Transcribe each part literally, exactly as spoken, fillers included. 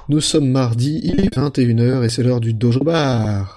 Nous sommes mardi, il est vingt et une heures et c'est l'heure du Dojo Bar.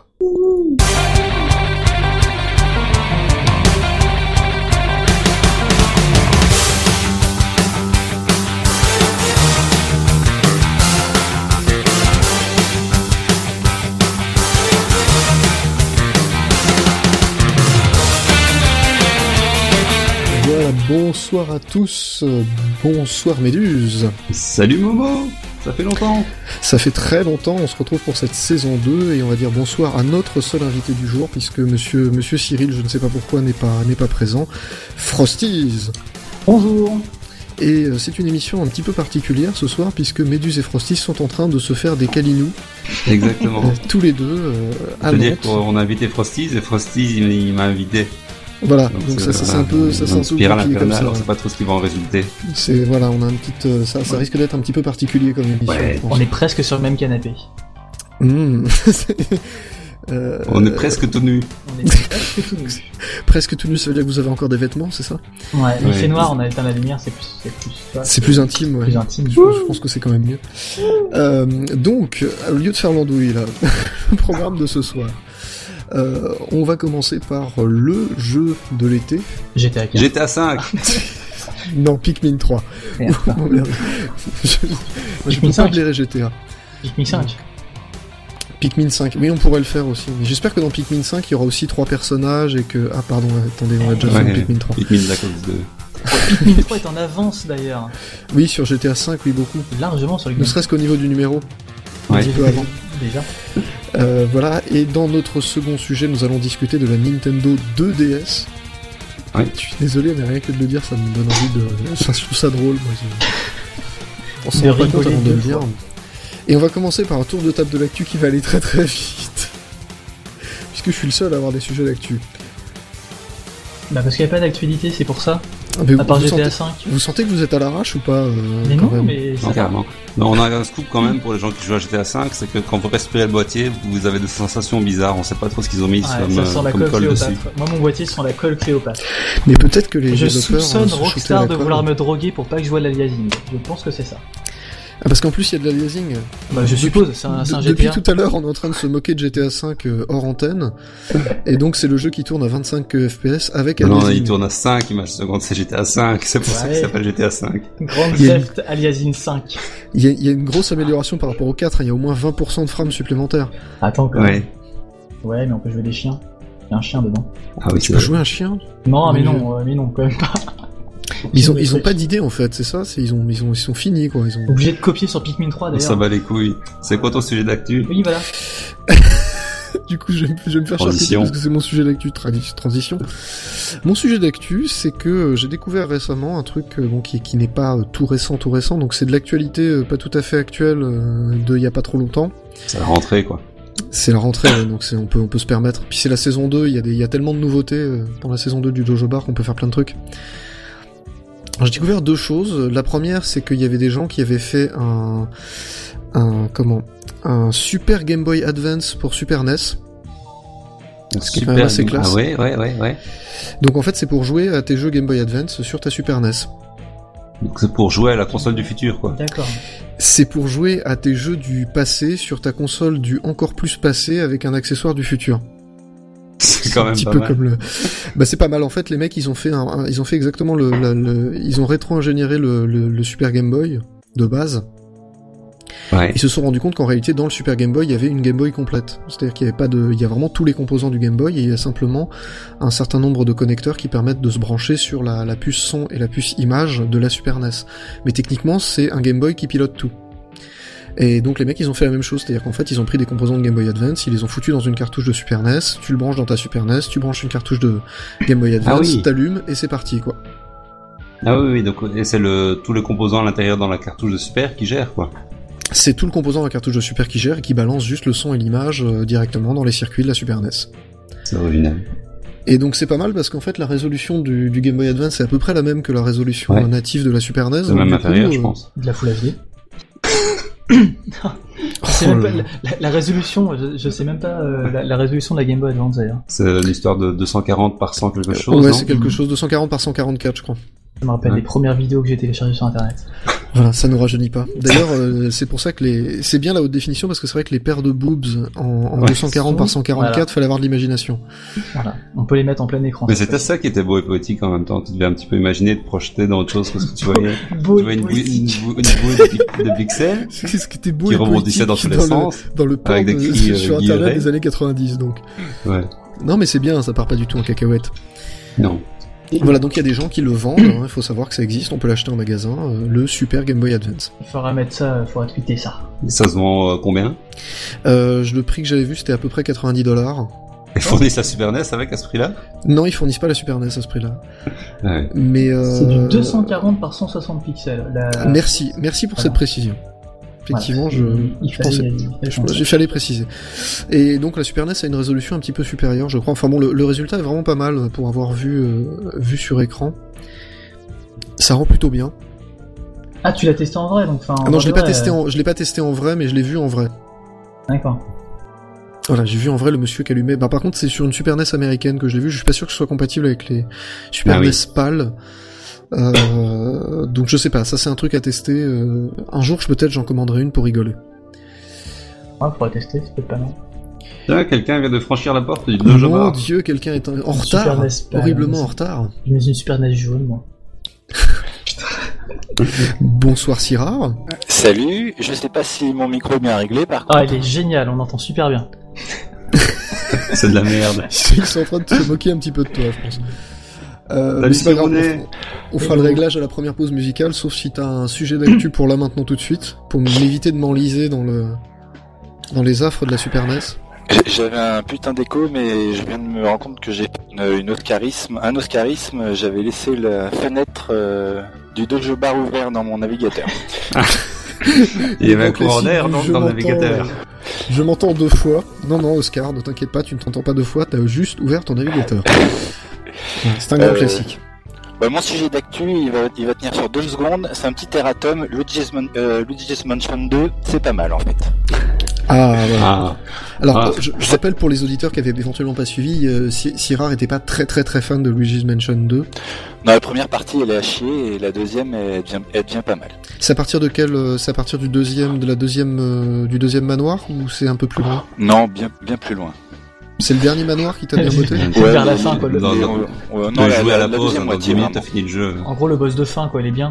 Voilà, bonsoir à tous, bonsoir Méduse. Salut Momo, ça fait longtemps. Ça fait très longtemps, on se retrouve pour cette saison deux et on va dire bonsoir à notre seul invité du jour puisque monsieur, monsieur Cyril, je ne sais pas pourquoi, n'est pas, n'est pas présent. Frosties. Bonjour. Et euh, c'est une émission un petit peu particulière ce soir puisque Méduse et Frosties sont en train de se faire des câlinous. Exactement. Euh, tous les deux euh, à Je veux Nantes. dire qu'on a invité Frosties et Frosties il, il m'a invité. Voilà, donc, donc c'est, ça, ça c'est un peu, ça c'est un peu spirale compliqué comme ça. Alors c'est pas trop ce qui va en résulter. C'est voilà, on a un petit, euh, ça, ça risque d'être un petit peu particulier comme émission. Ouais. je pense. On est presque sur le même canapé. Mmh. euh, On est presque tout nus. On est presque tout nus. presque tout nu, ça veut dire que vous avez encore des vêtements, c'est ça? Ouais, il Ouais. fait noir, on a éteint la lumière, c'est plus, c'est plus, tu vois, C'est plus intime, ouais. plus intime. Je, je pense que c'est quand même mieux. Euh, donc, au lieu de faire l'andouille là, le programme de ce soir. Euh, on va commencer par le jeu de l'été. G T A quatre. G T A cinq. Non, Pikmin trois. Merde. Oh, merde. Je, je Pikmin peux pas cinq. blairer G T A. Pikmin cinq. Pikmin cinq, oui on pourrait le faire aussi. Mais j'espère que dans Pikmin cinq il y aura aussi trois personnages et que... Ah pardon, attendez, on a déjà fait Ouais. Pikmin trois. Pikmin Black Ops deux. Pikmin trois est en avance d'ailleurs. Oui, sur G T A cinq, oui beaucoup. Largement sur le Ne serait-ce qu'au niveau du numéro. Ouais. Un petit peu avant. Déjà. Euh, voilà, et dans notre second sujet, nous allons discuter de la Nintendo deux D S. Ouais. Je suis désolé, mais rien que de le dire, ça me donne envie de... Enfin, je trouve ça drôle, moi. Je... On s'en De rend pas compte rigoler avant de deux le dire. fois. Et on va commencer par un tour de table de l'actu qui va aller très très vite. Puisque je suis le seul à avoir des sujets d'actu. Bah parce qu'il n'y a pas d'actualité, c'est pour ça. Ah, mais À part vous, G T A sentez... cinq. vous sentez que vous êtes à l'arrache ou pas euh, Mais quand non, même mais ça Non, va. carrément. Mais on a un scoop quand même pour les gens qui jouent à G T A cinq, c'est que quand vous respirez le boîtier, vous avez des sensations bizarres. On sait pas trop ce qu'ils ont mis Ouais, comme, ça euh, sent la comme colle colle Cléopâtre. dessus. Moi mon boîtier sent la colle Cléopâtre. Mais peut-être que les Je développeurs... soupçonne euh, se shootaient Rockstar la de colle. vouloir me droguer pour pas que je voie l'aliasing. Je pense que c'est ça. Ah, parce qu'en plus, il y a de l'aliasing. Bah je suppose, c'est un, c'est un De- G T A. Depuis tout à l'heure, on est en train de se moquer de G T A cinq euh, hors antenne. Et donc, c'est le jeu qui tourne à vingt-cinq F P S avec Non, aliasing. il tourne à cinq images secondes, c'est G T A cinq, c'est pour ça Ouais. qu'il s'appelle G T A cinq. Grand Il y a- Theft Aliasing cinq. Il y, a, il y a une grosse amélioration par rapport au quatre. Il y a au moins vingt pour cent de frames supplémentaires. Attends quand même. Ouais. Ouais, mais on peut jouer des chiens. Il y a un chien dedans. Ah oui, Tu c'est peux vrai. jouer un chien. Non, mais Oui. non, euh, mais non, quand même pas. Ils ont, ils ont pas d'idée en fait. C'est ça. C'est ils ont, ils ont, ils sont finis quoi. Ils ont. Obligé de copier sur Pikmin trois d'ailleurs. Ça bat les couilles. C'est quoi ton sujet d'actu? Oui, voilà. Du coup, je vais, je vais me faire charcuter Transition. parce que c'est mon sujet d'actu. Tradi- Transition. Mon sujet d'actu, c'est que euh, j'ai découvert récemment un truc euh, bon qui, qui n'est pas euh, tout récent, tout récent. Donc c'est de l'actualité euh, pas tout à fait actuelle euh, de il y a pas trop longtemps. C'est la rentrée, quoi. C'est la rentrée, ouais, donc c'est, on peut, on peut se permettre. Puis c'est la saison deux, il y a des, il y a tellement de nouveautés euh, dans la saison deux du Dojo Bar qu'on peut faire plein de trucs. Alors, j'ai découvert deux choses. La première, c'est qu'il y avait des gens qui avaient fait un, un, comment, un Super Game Boy Advance pour Super N E S. Ce qui est quand même assez classe. Ah ouais, ouais, ouais, ouais. Donc en fait, c'est pour jouer à tes jeux Game Boy Advance sur ta Super N E S. Donc c'est pour jouer à la console du futur, quoi. D'accord. C'est pour jouer à tes jeux du passé sur ta console du encore plus passé avec un accessoire du futur. C'est quand un même petit pas peu mal. comme le. Bah c'est pas mal en fait. Les mecs ils ont fait un, un- ils ont fait exactement le, le, le- ils ont rétro-ingénieré le, le, le Super Game Boy de base. Ouais. Ils se sont rendus compte qu'en réalité dans le Super Game Boy il y avait une Game Boy complète. C'est-à-dire qu'il y avait pas de, il y a vraiment tous les composants du Game Boy et il y a simplement un certain nombre de connecteurs qui permettent de se brancher sur la, la puce son et la puce image de la Super N E S. Mais techniquement c'est un Game Boy qui pilote tout. Et donc les mecs ils ont fait la même chose, c'est-à-dire qu'en fait ils ont pris des composants de Game Boy Advance, ils les ont foutus dans une cartouche de Super N E S, tu le branches dans ta Super N E S, tu branches une cartouche de Game Boy Advance, Ah oui. t'allumes et c'est parti quoi. Ah oui, oui, donc et c'est le tous les composants à l'intérieur dans la cartouche de Super qui gère, quoi. C'est tout le composant de la cartouche de Super qui gère et qui balance juste le son et l'image euh, directement dans les circuits de la Super N E S. C'est original. Et donc c'est pas mal parce qu'en fait la résolution du, du Game Boy Advance est à peu près la même que la résolution Ouais. euh, native de la Super N E S. C'est donc même du inférieur, coup, je euh, pense. De la Full H D. oh C'est même là pas, là. la, la- la résolution, je, je sais même pas euh, la, la résolution de la Game Boy Advance d'ailleurs. C'est l'histoire de deux cent quarante par cent quelque chose, ouais, non c'est quelque chose de cent quarante par cent quarante-quatre, je crois. Ça me rappelle Ouais. les premières vidéos que j'ai téléchargées sur internet. Voilà, ça nous rajeunit pas. D'ailleurs, euh, c'est pour ça que les, c'est bien la haute définition parce que c'est vrai que les paires de boobs en, en Ouais, deux cent quarante par cent quarante-quatre, voilà. fallait avoir de l'imagination. Voilà. On peut les mettre en plein écran. Mais c'était ça qui était beau et poétique en même temps. Tu devais un petit peu imaginer, te projeter dans autre chose parce que tu voyais, Beau tu voyais et une, boule, une, poétique. boule, une boule de, pi- de pixels C'est ce qui était beau qui et rebondissait poétique dans tous les dans sens. le, dans le porn avec des de- cris, euh, sur guillerets. internet des années quatre-vingt-dix, donc. Ouais. Non, mais c'est bien, ça part pas du tout en cacahuète. Non. Voilà, donc il y a des gens qui le vendent, hein, il faut savoir que ça existe, on peut l'acheter en magasin, euh, le Super Game Boy Advance. Il faudra mettre ça, il faudra tweeter ça. Et ça se vend euh, combien? Euh, le prix que j'avais vu, c'était à peu près quatre-vingt-dix dollars. Ils fournissent la Super N E S avec à ce prix-là? Non, ils fournissent pas la Super N E S à ce prix-là. Ouais. Mais euh... C'est du deux cent quarante par cent soixante pixels. La... Merci, merci pour Voilà. cette précision. Effectivement, Voilà. je, il je fallait, pensais. il fallait Je- penser. J'ai fallait préciser. Et donc la Super N E S a une résolution un petit peu supérieure, je crois. Enfin bon, le, le résultat est vraiment pas mal pour avoir vu euh, vu sur écran. Ça rend plutôt bien. Ah, tu l'as testé en vrai, donc enfin. Ah non, je l'ai pas vrai, testé euh, en, je l'ai pas testé en vrai, mais je l'ai vu en vrai. D'accord. Voilà, j'ai vu en vrai le monsieur qui allumait. Bah par contre, c'est sur une Super N E S américaine que je l'ai vu. Je suis pas sûr que ce soit compatible avec les Super Ah oui. N E S PAL. Euh, donc je sais pas. Ça c'est un truc à tester. Euh, un jour, je peut-être j'en commanderai une pour rigoler. Ouais, faudrait tester, c'est peut-être pas mal. Tiens, quelqu'un vient de franchir la porte du Mon Dojo Bar. Dieu, quelqu'un est en en Super retard, N E S PAL, horriblement ouais, en retard. Je mets une Super N E S jaune, moi. Bonsoir Syrah. Salut, je sais pas si mon micro est bien réglé par contre. Ah, il est génial, on entend super bien. C'est de la merde. Ils sont en train de se moquer un petit peu de toi, je pense. Euh, Salut, mais c'est pas grave, Simonet. on, on fera le réglage à la première pause musicale, sauf si t'as un sujet d'actu pour là maintenant tout de suite, pour m'éviter de m'enliser dans le dans les affres de la Super N E S. J'ai- J'avais un putain d'écho, mais je viens de me rendre compte que j'ai une, une Oscarisme. Un Oscarisme, j'avais laissé la fenêtre euh, du Dojo Bar ouvert dans mon navigateur. Il y avait un Donc, courant Classique, d'air donc, je dans le m'entends, navigateur. euh, Je m'entends deux fois. Non, non, Oscar, ne t'inquiète pas, tu ne t'entends pas deux fois, t'as juste ouvert ton navigateur. C'est un grand Euh, classique. Bah, mon sujet d'actu, il va, il va tenir sur deux secondes. C'est un petit erratum. Luigi's, Man- euh, Luigi's Mansion deux, c'est pas mal en fait. Ah, voilà. Ah. Alors, Ah. euh, je, je rappelle pour les auditeurs qui avaient éventuellement pas suivi, euh, Si- Syrah était pas très très très fan de Luigi's Mansion deux. Dans la première partie, elle est à chier, et la deuxième, elle devient, elle devient pas mal. C'est à partir de quel euh, C'est à partir du deuxième de la deuxième euh, du deuxième manoir ou c'est un peu plus loin? Non, bien, bien plus loin. C'est le dernier manoir qui t'a bien botté? C'est vers la les- fin, quoi. le- Dans- les- dans- on- on- Tu non, as la, joué la, à la la pause, deuxième dans moitié, dix minutes, vraiment. t'as fini le jeu. En gros, le boss de fin, quoi, il est bien.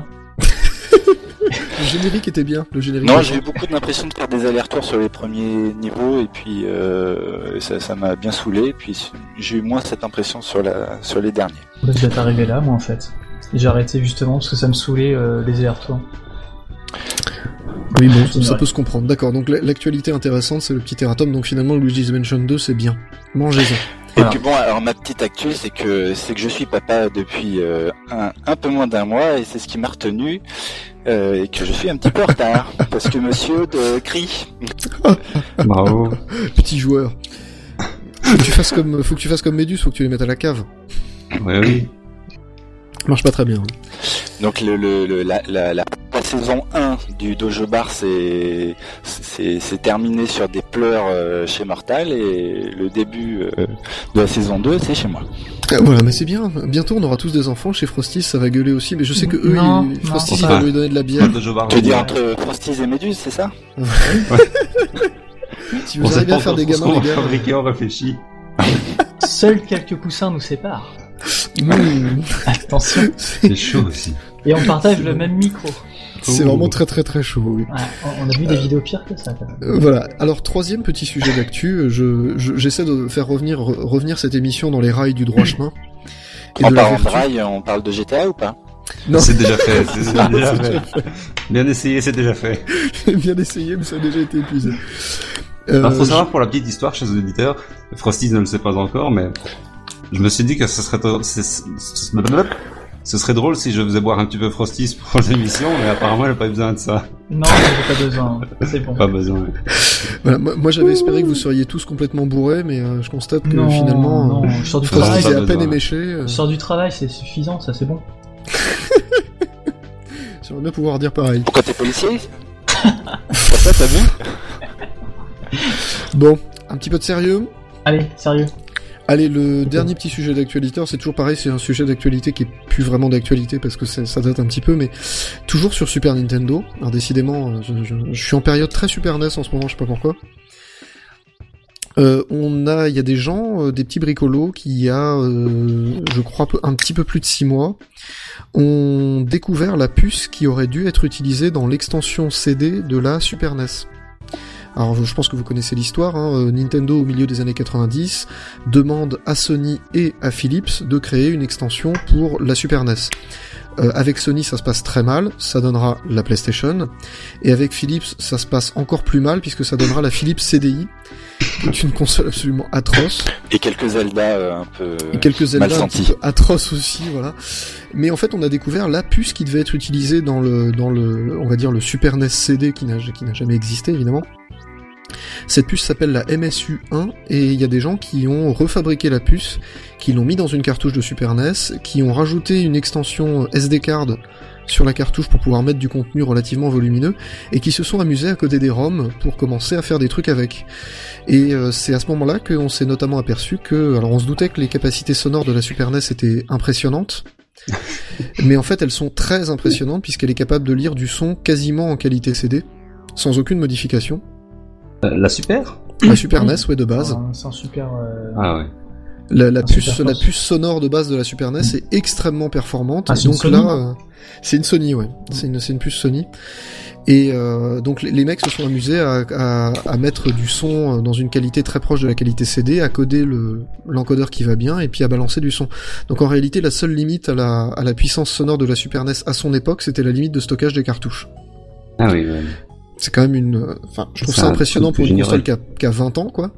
Le générique était bien, le générique. Non, était j'ai eu beaucoup l'impression de faire des allers-retours sur les premiers niveaux et puis euh, ça, ça m'a bien saoulé. Et puis j'ai eu moins cette impression sur la sur les derniers. Bah, je dois t'arriver là, moi, en fait. J'ai arrêté justement parce que ça me saoulait euh, les allers-retours. Oui, bon, C'est ça vrai. peut se comprendre. D'accord, donc la- l'actualité intéressante, c'est le petit erratum, donc finalement Luigi's Mansion deux, c'est bien. Mangez-en. Voilà. Et puis bon, alors ma petite actu, c'est que c'est que je suis papa depuis euh, un, un peu moins d'un mois et c'est ce qui m'a retenu euh, et que je suis un petit peu en retard parce que Monsieur de crie. Bravo. Petit joueur. Faut que tu fasses comme, faut que tu fasses comme Méduse, faut que tu les mettes à la cave. Ouais, oui. Marche pas très bien. Donc le, le, le- la, la, la, la saison un du Dojo Bar c'est c'est c'est terminé sur des pleurs euh, chez Mortal et le début euh, de la saison deux c'est chez moi. Euh, voilà, mais c'est bien. Bientôt, on aura tous des enfants. Chez Frosty, ça va gueuler aussi. Mais je sais que eux, Non, ils- non, Frosty, c'est il va pas- lui donner de la bière. De jeu bar. Tu veux dire entre Frosties et Méduse, c'est ça? Si vous arrivez à faire des gamins, les gars. fabriquer, on réfléchit. Seuls quelques coussins nous séparent. Mmh, Attention. C'est chaud aussi. Et on partage le même micro. c'est Ouh. vraiment très très très chaud. Oui. Ouais, on on a vu des vidéos pires que ça, quand même. Euh, voilà. Alors troisième petit sujet d'actu, je, je- j'essaie de faire revenir re- revenir cette émission dans les rails du droit chemin. Et En de la parlant de vertu. rail, on parle de G T A ou pas? Non, C'est déjà fait. C'est Ça, déjà c'est fait. Bien essayé, c'est déjà fait. j'ai bien essayé, mais ça a déjà été épuisé. Euh, Alors, faut savoir pour la petite histoire chez les auditeurs, Frosty ne le sait pas encore, mais je me suis dit que ce serait, c'est- c'est- ce serait drôle si je faisais boire un petit peu Frosty pour l'émission, mais apparemment, elle n'a pas eu besoin de ça. Non, j'ai pas besoin. C'est bon. Pas besoin. voilà, moi, moi, j'avais espéré que vous seriez tous complètement bourrés, mais euh, je constate que Non, finalement, non, euh, je sors du Frosty, Frosty travail. est pas à peine besoin. éméché. euh, Je sors du travail, c'est suffisant, ça c'est bon. J'aimerais bien pouvoir dire pareil. Pourquoi t'es policier? Pour ça, t'as vu? Bon, un petit peu de sérieux. Allez, sérieux. Allez, le dernier petit sujet d'actualité, alors c'est toujours pareil, c'est un sujet d'actualité qui est plus vraiment d'actualité parce que ça, ça date un petit peu, mais toujours sur Super Nintendo. Alors décidément, je, je, je suis en période très Super N E S en ce moment, je sais pas pourquoi. Euh, on a, il y a des gens, euh, des petits bricolos qui, il y a, euh, je crois, un petit peu plus de six mois, ont découvert la puce qui aurait dû être utilisée dans l'extension C D de la Super N E S. Alors je pense que vous connaissez l'histoire, hein. Nintendo au milieu des années quatre-vingt-dix demande à Sony et à Philips de créer une extension pour la Super N E S. Euh, avec Sony ça se passe très mal, ça donnera la PlayStation, et avec Philips ça se passe encore plus mal puisque ça donnera la Philips C D I, qui est une console absolument atroce. Et quelques Zelda euh, un peu et quelques Zelda mal un sentis. petit peu atroces aussi, voilà. Mais en fait on a découvert la puce qui devait être utilisée dans le, dans le, on va dire le Super N E S C D qui n'a, qui n'a jamais existé évidemment. Cette puce s'appelle la M S U un et il y a des gens qui ont refabriqué la puce, qui l'ont mis dans une cartouche de Super N E S, qui ont rajouté une extension S D card sur la cartouche pour pouvoir mettre du contenu relativement volumineux et qui se sont amusés à coder des ROM pour commencer à faire des trucs avec. Et euh, c'est à ce moment-là qu'on s'est notamment aperçu que, alors on se doutait que les capacités sonores de la Super N E S étaient impressionnantes, mais en fait elles sont très impressionnantes puisqu'elle est capable de lire du son quasiment en qualité C D, sans aucune modification. La Super La Super N E S, ouais, de base. Un- C'est un super. euh, Ah ouais. La, la Un puce, super la force. puce sonore de base de la Super N E S est extrêmement performante. Ah, c'est une donc Sony, là, euh, c'est une Sony, ouais. C'est une, c'est une puce Sony. Et euh, donc les, les mecs se sont amusés à, à, à mettre du son dans une qualité très proche de la qualité C D, à coder le, l'encodeur qui va bien, et puis à balancer du son. Donc en réalité, la seule limite à la, à la puissance sonore de la Super N E S à son époque, c'était la limite de stockage des cartouches. Ah oui, ouais. C'est quand même une, enfin, je trouve C'est ça un impressionnant truc pour que une j'ignorais. console qui a, qui a vingt ans, quoi.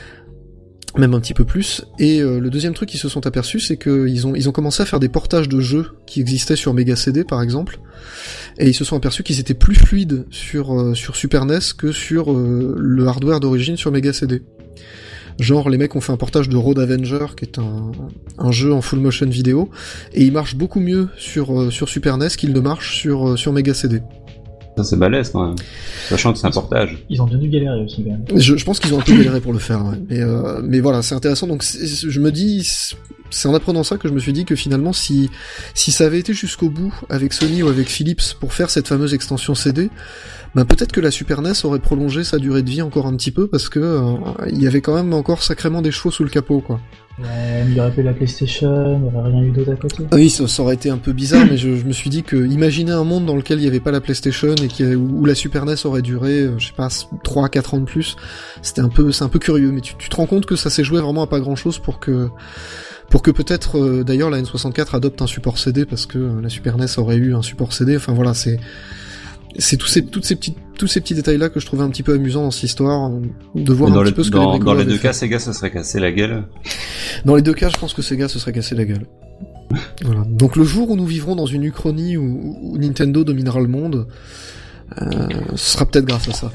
Même un petit peu plus. Et euh, le deuxième truc qu'ils se sont aperçus, c'est qu'ils ont, ils ont commencé à faire des portages de jeux qui existaient sur Mega C D, par exemple. Et ils se sont aperçus qu'ils étaient plus fluides sur, euh, sur Super N E S que sur euh, le hardware d'origine sur Mega C D. Genre, les mecs ont fait un portage de Road Avenger, qui est un, un jeu en full motion vidéo, et il marche beaucoup mieux sur, euh, sur Super N E S qu'il ne marche sur, euh, sur Mega C D. Ça c'est balèze quand même. Sachant que c'est un portage. Ils ont bien dû galérer aussi, quand même. Je, je pense qu'ils ont un peu galéré pour le faire, ouais. Mais, euh, mais voilà, c'est intéressant. Donc, c'est- je me dis, c'est en apprenant ça que je me suis dit que finalement, si, si ça avait été jusqu'au bout avec Sony ou avec Philips pour faire cette fameuse extension C D, ben peut-être que la Super N E S aurait prolongé sa durée de vie encore un petit peu parce que euh, il y avait quand même encore sacrément des chevaux sous le capot, quoi. Ouais, mais il y aurait pas eu la PlayStation, il y aurait rien eu d'autre à côté. Ah oui, ça, ça aurait été un peu bizarre, mais je, je me suis dit que imaginer un monde dans lequel il n'y avait pas la PlayStation et qui, où, où la Super N E S aurait duré, euh, je sais pas, trois à quatre ans de plus, c'était un peu, c'est un peu curieux. Mais tu, tu te rends compte que ça s'est joué vraiment à pas grand chose pour que, pour que peut-être, euh, d'ailleurs, la N soixante-quatre adopte un support C D parce que euh, la Super N E S aurait eu un support C D. Enfin voilà, c'est, c'est tous ces, toutes ces petites, tous ces petits détails-là que je trouvais un petit peu amusants dans cette histoire, euh, de voir Mais dans un les, petit peu ce que dans, les dans bricolos les avaient deux fait. cas, Sega se serait cassé la gueule. Dans les deux cas, je pense que Sega se serait cassé la gueule. Voilà. Donc le jour où nous vivrons dans une Uchronie où, où Nintendo dominera le monde, euh, ce sera peut-être grâce à ça.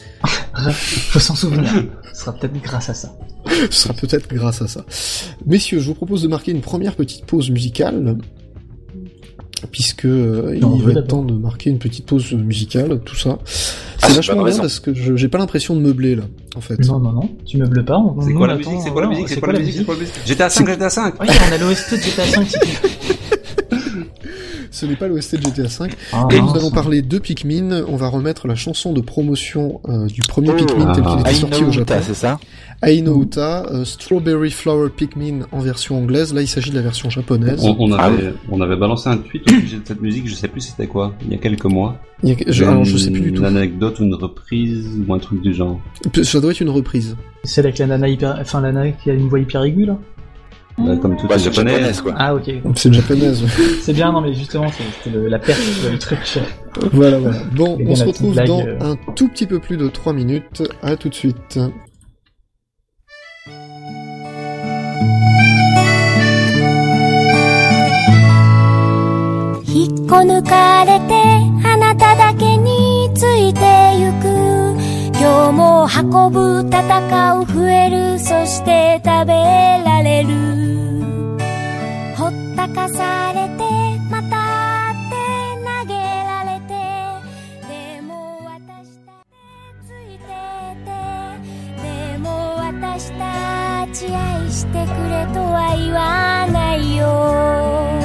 Faut s'en souvenir. Ce sera peut-être grâce à ça. Ce sera peut-être grâce à ça. Messieurs, je vous propose de marquer une première petite pause musicale, puisque euh, il Non, on va veut être d'abord. temps de marquer une petite pause musicale, tout ça. C'est Ah, c'est vachement pas bien raison. parce que je, j'ai pas l'impression de meubler là, en fait. Non, non, non, tu meubles pas. on- C'est nous, quoi on la attend, musique? C'est quoi la ouais, musique? C'est quoi la musique? C'est quoi la musique? G T A cinq, G T A cinq! Oui, on a l'O S T de G T A cinq si tu veux. Ce n'est pas l'O S T de G T A cinq. Ah, Et mince. nous allons parler de Pikmin. On va remettre la chanson de promotion euh, du premier Oh, Pikmin tel qu'il ah. était sorti au Japon. Aino, c'est ça? Aino Uta, euh, Strawberry Flower Pikmin en version anglaise. Là, il s'agit de la version japonaise. On, on Ah avait, on avait balancé un tweet au sujet de cette musique, je sais plus c'était quoi, il y a quelques mois. Il y a- je, alors, je sais plus du tout. Une anecdote ou une reprise ou un truc du genre. Ça doit être une reprise. Celle avec la nana hyper, enfin la nana qui a une voix hyper aiguë là. Bah, comme tout Bah, les c'est japonais. japonaise, quoi. Ah ok. C'est une japonaise. C'est bien, non mais justement c'est- c'était le- la perte du truc. Voilà, voilà. Bon, Et on bien se la retrouve petite dans blague, euh. un tout petit peu plus de trois minutes. À tout de suite. 引っこ抜かれてあなただけについてゆく今日も運ぶ戦う増えるそして食べられるほったかされてまたって投げられてでも私たちついててでも私たち愛してくれとは言わないよ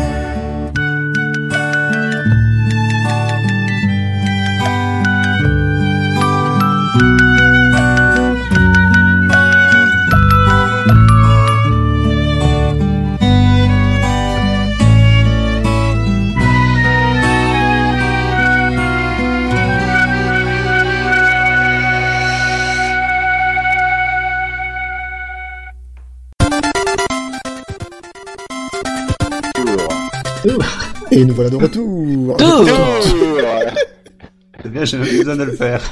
Et nous voilà de retour. C'est bien, j'ai même plus besoin de le faire.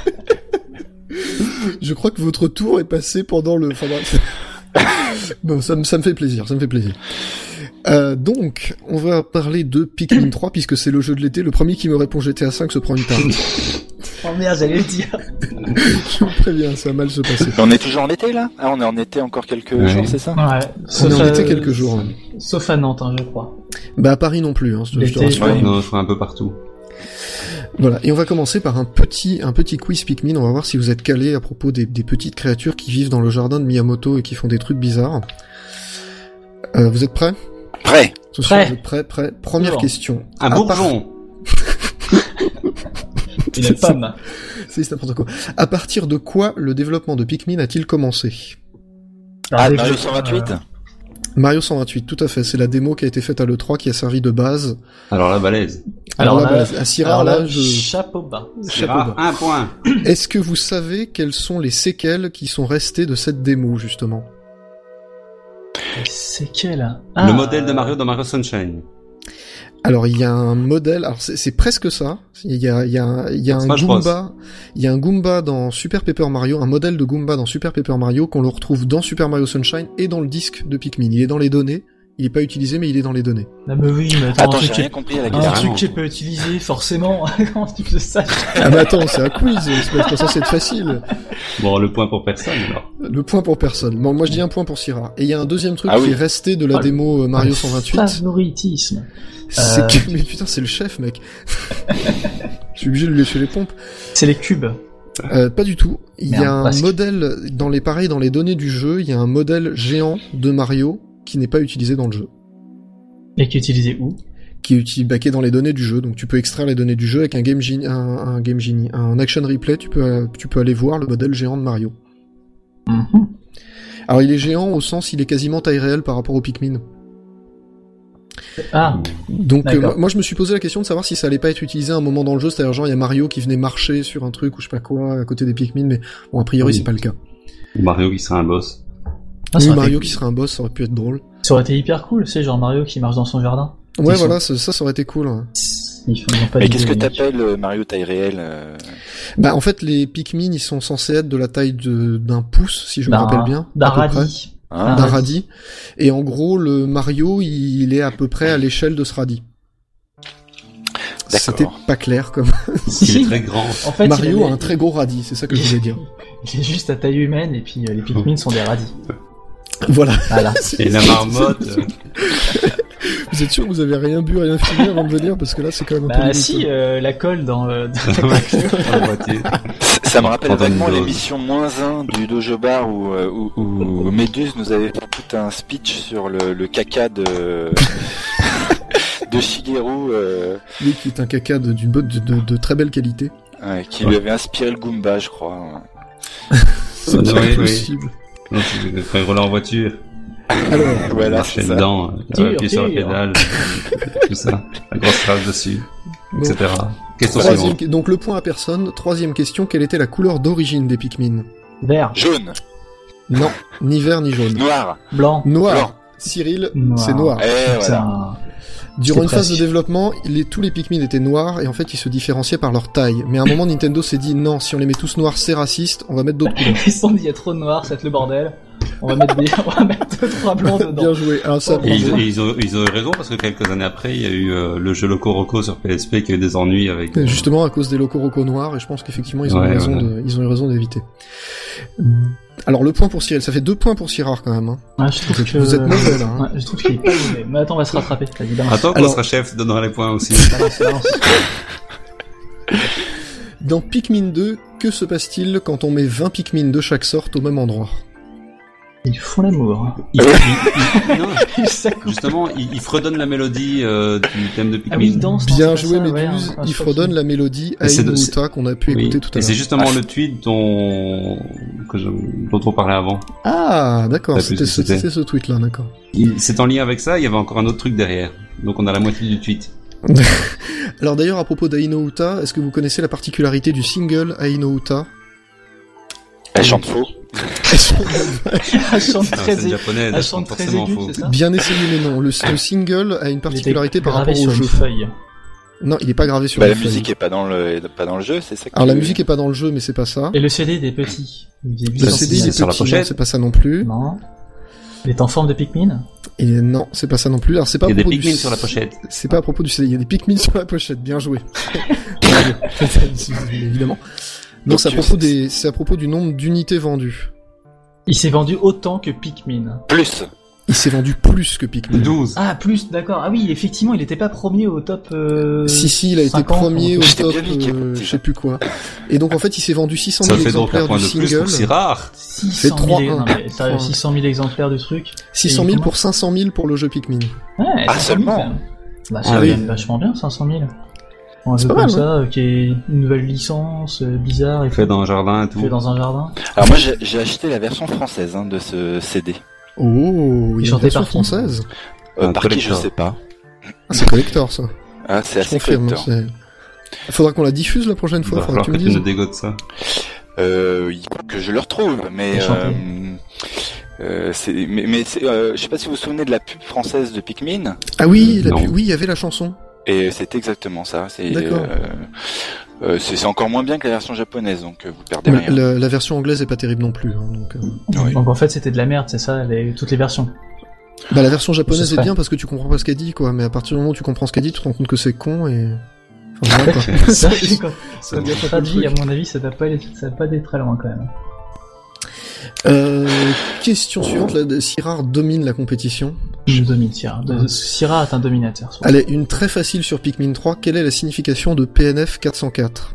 Je crois que votre tour est passé pendant le... Enfin, bref. Bon, ça me, ça me fait plaisir, ça me fait plaisir. Euh, donc, on va parler de Pikmin trois, puisque c'est le jeu de l'été. Le premier qui me répond G T A cinq se prend une tarte. Oh merde, j'allais le dire. Je vous préviens, ça va mal se passer. On est toujours en été là? Ah, on est en été encore quelques ouais. jours, c'est ça? Ouais. On est en été quelques jours. Hein. Sauf à Nantes, hein, je crois. Bah à Paris non plus, hein, je te L'été, rassure. Ouais, non, je ferai un peu partout. Voilà, et on va commencer par un petit un petit quiz Pikmin. On va voir si vous êtes calés à propos des, des petites créatures qui vivent dans le jardin de Miyamoto et qui font des trucs bizarres. Euh, vous êtes prêts? Prêt. Attention, Prêt. vous êtes prêts? Prêts. Première Toujours. question. Un À bourgeon. Une pomme. C'est c'est n'importe quoi. À partir de quoi le développement de Pikmin a-t-il commencé? Ah, Avec Mario le- cent vingt-huit? euh, Mario cent vingt-huit, tout à fait. C'est la démo qui a été faite à l'E trois qui a servi de base. Alors la balèze. Alors là, là, bah, à Syrah, alors là, là, je... chapeau bas. chapeau Ah, bas. un point. Est-ce que vous savez quelles sont les séquelles qui sont restées de cette démo, justement? C'est quel? Le modèle de Mario dans Mario Sunshine. Alors il y a un modèle, alors c'est, c'est presque ça. Il y a, il y a, il y a un Smash Bros. Goomba, il y a un Goomba dans Super Paper Mario, un modèle de Goomba dans Super Paper Mario qu'on le retrouve dans Super Mario Sunshine et dans le disque de Pikmin. Il est dans les données, il est pas utilisé mais il est dans les données. Ah bah oui, mais attends, Attends, un j'ai truc, rien qui... compris à la un guitare. truc qui peut utiliser, forcément. Comment tu peux ça? Ah mais attends, c'est un quiz, c'est pas censé être facile. Bon, le point pour personne alors. Le point pour personne. Bon, moi je dis un point pour Syrah. Et il y a un deuxième truc Ah qui oui. est resté de la Oh, démo euh, Mario cent vingt-huit. Favoritisme. C'est Euh. que... Mais putain, c'est le chef, mec. Je suis obligé de lui lécher les pompes. C'est les cubes. Euh, pas du tout. Il y Merde, a un presque. modèle, dans les pareils, dans les données du jeu, il y a un modèle géant de Mario qui n'est pas utilisé dans le jeu. Et qui est utilisé où? Qui est utilisé, bah, qui est dans les données du jeu. Donc tu peux extraire les données du jeu avec un Game Genie, un, un Game Genie, un Action Replay, tu peux, euh, tu peux aller voir le modèle géant de Mario. Mhm. Alors il est géant au sens, il est quasiment taille réelle par rapport au Pikmin. Ah, Donc euh, D'accord. moi, moi, je me suis posé la question de savoir si ça allait pas être utilisé à un moment dans le jeu, c'est-à-dire genre il y a Mario qui venait marcher sur un truc ou je sais pas quoi à côté des Pikmin, mais bon a priori Oui. c'est pas le cas. Mario qui sera un boss. Ah, ça oui, aurait Mario été- qui serait un boss, ça aurait pu être drôle. ça aurait été hyper cool, c'est genre Mario qui marche dans son jardin. Ouais Ils voilà, ça, ça ça aurait été cool. Ouais. Ils font- ils ont pas Mais d'idée, qu'est-ce que les mecs. t'appelles euh, Mario taille réelle euh... Bah en fait les Pikmin ils sont censés être de la taille de, d'un pouce si je me D'un- rappelle bien. D'un à peu près. radis. hein D'un Ah, radis. Et en gros le Mario il est à peu près à l'échelle de ce radis. C'était D'accord. pas clair comme... Il est très grand. En fait, Mario il a avait- un très gros radis, c'est ça que je voulais dire. Il est juste à taille humaine et puis euh, les Pikmin sont des radis. Voilà. Voilà. Et la marmotte. euh, Vous êtes sûr que vous avez rien bu, rien fumé avant de venir parce que là c'est quand même un peu Bah limite. si, euh, la colle dans, euh, dans dans la boîtier. Ça me rappelle Prendre une vaguement dose. l'émission moins un du Dojo Bar où, euh, où, où Méduse nous avait fait tout un speech sur le, le caca de de Shigeru euh, Oui, qui est un caca de, d'une bonne- de, de, de très belle qualité. ouais, qui lui avait inspiré le Goomba, je crois. C'est Oui, pas oui. possible. Non, tu ferais rouler en voiture. Alors, Voilà, marcher c'est ça. dedans, Tire, appuyer sur la tire. pédale, tout ça, la grosse trace dessus, bon. et cetera. Question Troisième, suivante. donc le point à personne. Troisième question, quelle était la couleur d'origine des Pikmin? vert, Jaune, Non, ni vert ni jaune. noir. blanc. Noir. Blanc. Cyril, Noir. c'est noir. Eh voilà. Putain. Durant une C'était phase de presque. développement, les, tous les Pikmin étaient noirs et en fait ils se différenciaient par leur taille. Mais à un moment Nintendo s'est dit non, si on les met tous noirs c'est raciste, on va mettre d'autres couleurs. Ils se sont dit, il y a trop de noir, ça va être le bordel. On va mettre des, on va mettre deux, trois blancs dedans. Bien joué. Alors ça, Et ils, bravo. et ils ont, ils ont eu raison parce que quelques années après, il y a eu euh, le jeu Loco Roco sur P S P qui a eu des ennuis avec. euh, Justement à cause des locaux rocos noirs et je pense qu'effectivement ils ont Ouais, eu raison ouais. de, ils ont eu raison d'éviter. Alors le point pour Cyril, ça fait deux points pour Cyril quand même. Hein. Ouais, je trouve Vous, que... vous êtes mauvais là. Hein. Ouais, je trouve qu'il est pas mauvais. Mais attends, on va se rattraper. Vas-y, balance. Attends qu'on Alors- sera chef, donnera les points aussi. Balance, balance. Dans Pikmin deux, que se passe-t-il quand on met vingt Pikmin de chaque sorte au même endroit? Ils font l'amour. Il, il, il, non, Ça coupe. justement, il, il fredonne la mélodie euh, du thème de Pikmin. Ah oui, il danse. non, Bien c'est joué, pas ça, ouais, Méduse. un- un Il choix fredonne qui- la mélodie Mais c'est de- Aïno Uta qu'on a pu Oui. écouter tout à Et c'est l'heure. justement Ah. le tweet dont, que je, dont on parlait avant. Ah, d'accord, T'as c'était plus ce, ce que c'était ce tweet-là, d'accord. Il- C'est en lien avec ça, il y avait encore un autre truc derrière. Donc on a la moitié du tweet. Alors d'ailleurs, à propos d'Aino Uta, est-ce que vous connaissez la particularité du single Aino Uta? Elle chante faux. Elle chante Ah, c'est très une japonaise, elle elle chante chante très forcément aiguë, faux. c'est ça? Bien essayé, mais non. Le, le single a une particularité par rapport gravé au sur jeu. une feuille. Non, il est pas gravé sur Bah, la la feuille. musique est pas dans le, est pas dans le jeu, c'est ça. Alors la musique est pas dans le jeu, mais c'est pas ça. Et le C D des petits. Il est Le huit cents C D il est c'est sur la petit, non, pochette. c'est pas ça non plus. Non. Il est en forme de Pikmin. Et non, c'est pas ça non plus. Alors c'est pas Il y à a des propos Pikmin du... sur la pochette. C'est pas à propos du C D. Il y a des Pikmin sur la pochette. Bien joué. Bravo. Évidemment. Non, Donc, c'est à tu- propos des, c'est à propos du nombre d'unités vendues. Il s'est vendu autant que Pikmin. Plus. Il s'est vendu plus que Pikmin. douze. Ah, plus, d'accord. Ah oui, effectivement, il était pas premier au top. Euh... Si, si, il a été cinquante, premier au J'étais top, bien niqué, euh, petit, je sais plus quoi. Et donc en fait, il s'est vendu six cent Ça mille fait donc un exemplaires point du de plus single. pour si rare. six C'est cent trois mille, un. non, mais t'as six cent mille exemplaires du truc. six cent mille pour cinq cent mille pour le jeu Pikmin. Ouais, Ah, cinq cent mille, seulement. quand même. Bah, Ah c'est oui. quand même vachement bien, cinq cent mille. Un C'est jeu pas comme mal, ça, euh, qui est une nouvelle licence, euh, bizarre, et Fait dans un jardin et fait tout. dans un jardin. Alors moi, j'ai j'ai acheté la version française hein, de ce C D. Oh, il y a une chanté version par qui française. Euh, Un par qui je collector. sais pas. Ah, c'est collector ça. Ah, c'est Je assez confirme. collector. c'est- Faudra qu'on la diffuse la prochaine Il fois. va Faudra falloir que que tu tu me nous dises. dégotes ça. Euh, il faut que je le retrouve, mais Et chanter. euh, euh, c'est, mais, mais c'est, euh, je sais pas si vous vous souvenez de la pub française de Pikmin. Ah oui, la Non. pu- oui, il y avait la chanson. Et c'est exactement ça. C'est, D'accord. euh, euh, c'est, c'est encore moins bien que la version japonaise, donc euh, vous perdez Mais rien. la, la version anglaise est pas terrible non plus. Hein, donc, euh... Oui. Donc en fait, c'était de la merde, c'est ça, les... toutes les versions. Bah la version japonaise Ce est serait- bien parce que tu comprends pas ce qu'elle dit, quoi. Mais à partir du moment où tu comprends ce qu'elle dit, tu te rends compte que c'est con et. Enfin, voilà, quoi. Ça, Ça- quand ça ça vient pas traduit, le à truc. mon avis, ça va pas aller, ça va pas aller très loin quand même. Euh, question suivante, là, Syrah domine la compétition. Je domine Syrah. De... Syrah est un dominateur. soit. Allez, une très facile sur Pikmin trois. Quelle est la signification de P N F quatre cent quatre?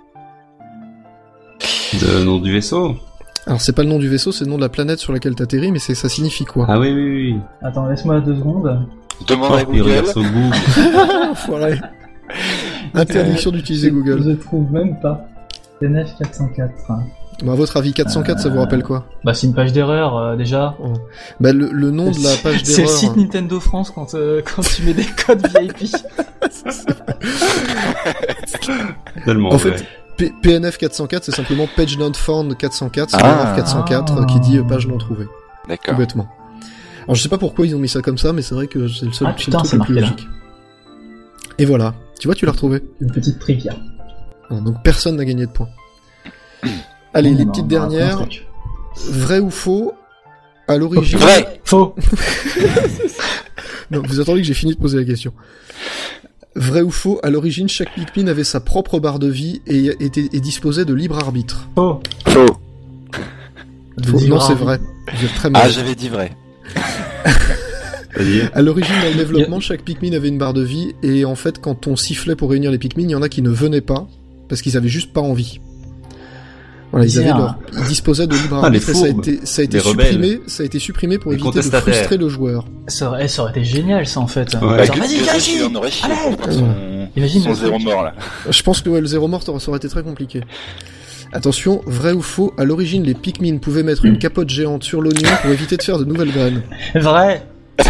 Le nom du vaisseau. Alors c'est pas le nom du vaisseau, c'est le nom de la planète sur laquelle t'atterris, mais c'est ça signifie quoi? Ah oui, oui, oui. Attends, laisse-moi deux secondes. Demande à Oh, il Google. regarde sur Google. Enfoiré. Interdiction d'utiliser Google. Je trouve même pas. P N F quatre cent quatre. Bon, à votre avis, quatre cent quatre, ça vous rappelle quoi? Bah, c'est une page d'erreur, euh, déjà. Oh. Bah le, le nom de la page C'est le d'erreur. site Nintendo France quand, euh, quand tu mets des codes V I P. Tellement En vrai. fait, P- PNF quatre cent quatre, c'est simplement Page Not Found quatre cent quatre, c'est Ah. l'erreur quatre cent quatre euh, qui dit euh, page non trouvée. Tout D'accord. bêtement. Alors je sais pas pourquoi ils ont mis ça comme ça, mais c'est vrai que c'est le seul, Ah, c'est putain, le c'est truc le plus marqué là. logique. Et voilà. Tu vois, tu l'as retrouvé. Une petite trivia. Ah, donc personne n'a gagné de points. Allez, Non, les non, petites on a appris un dernières. truc. Vrai ou faux? À l'origine. Vrai. Faux. Non, vous attendez que j'ai fini de poser la question. Vrai ou faux? À l'origine, chaque Pikmin avait sa propre barre de vie et était et disposait de libre arbitre. Faux. Faux. Faux. Libre Non, c'est arbitre. vrai. Vous êtes très Ah, mal. j'avais dit vrai. C'est-à-dire. À l'origine, dans le développement, chaque Pikmin avait une barre de vie, et en fait, quand on sifflait pour réunir les Pikmin, il y en a qui ne venaient pas, parce qu'ils avaient juste pas envie. Voilà, ils avaient Bizarre. leur, ils disposaient de libre Ah, les arbitre, et ça a fourbes. été, ça a été Les rebelles. supprimé, ça a été supprimé pour Les éviter de contestataires. frustrer le joueur. Ça aurait, ça aurait été génial, ça, en fait. Ouais. Genre, Bah, vas-y, que- que vas-y. il en aurait chié allez. pour son, Imagine son le zéro truc. mort là. Je pense que ouais, le zéro mort, ça aurait été très compliqué. Attention, vrai ou faux, à l'origine, les Pikmin pouvaient mettre une capote géante sur l'oignon pour éviter de faire de nouvelles graines. Vrai.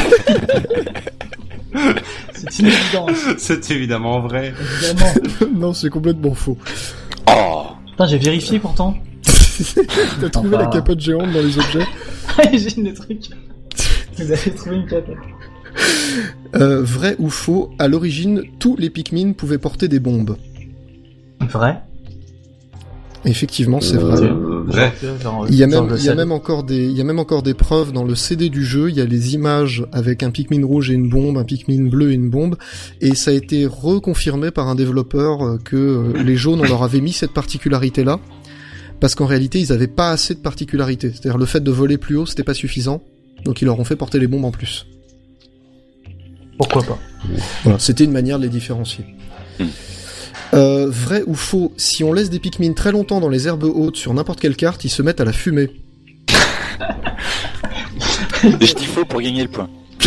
C'est une évidence, C'est évidemment vrai. évidemment. Non, c'est complètement faux. Oh. Putain, j'ai vérifié pourtant. T'as trouvé Enfin. la capote géante dans les objets? J'ai le truc. Vous avez trouvé une capote. Euh, vrai ou faux, à l'origine, tous les Pikmin pouvaient porter des bombes. Vrai. Effectivement, c'est vrai. Euh, vrai. Genre, Il y a genre, même, je il y a sais. même encore des, il y a même encore des preuves dans le C D du jeu. Il y a les images avec un Pikmin rouge et une bombe, un Pikmin bleu et une bombe, et ça a été reconfirmé par un développeur euh, que euh, les jaunes on leur avait mis cette particularité-là, parce qu'en réalité ils avaient pas assez de particularités. C'est-à-dire le fait de voler plus haut, c'était pas suffisant, donc ils leur ont fait porter les bombes en plus. Pourquoi pas. Voilà, c'était une manière de les différencier. Euh, vrai ou faux, si on laisse des Pikmin très longtemps dans les herbes hautes sur n'importe quelle carte, ils se mettent à la fumer. Je dis faux pour gagner le point.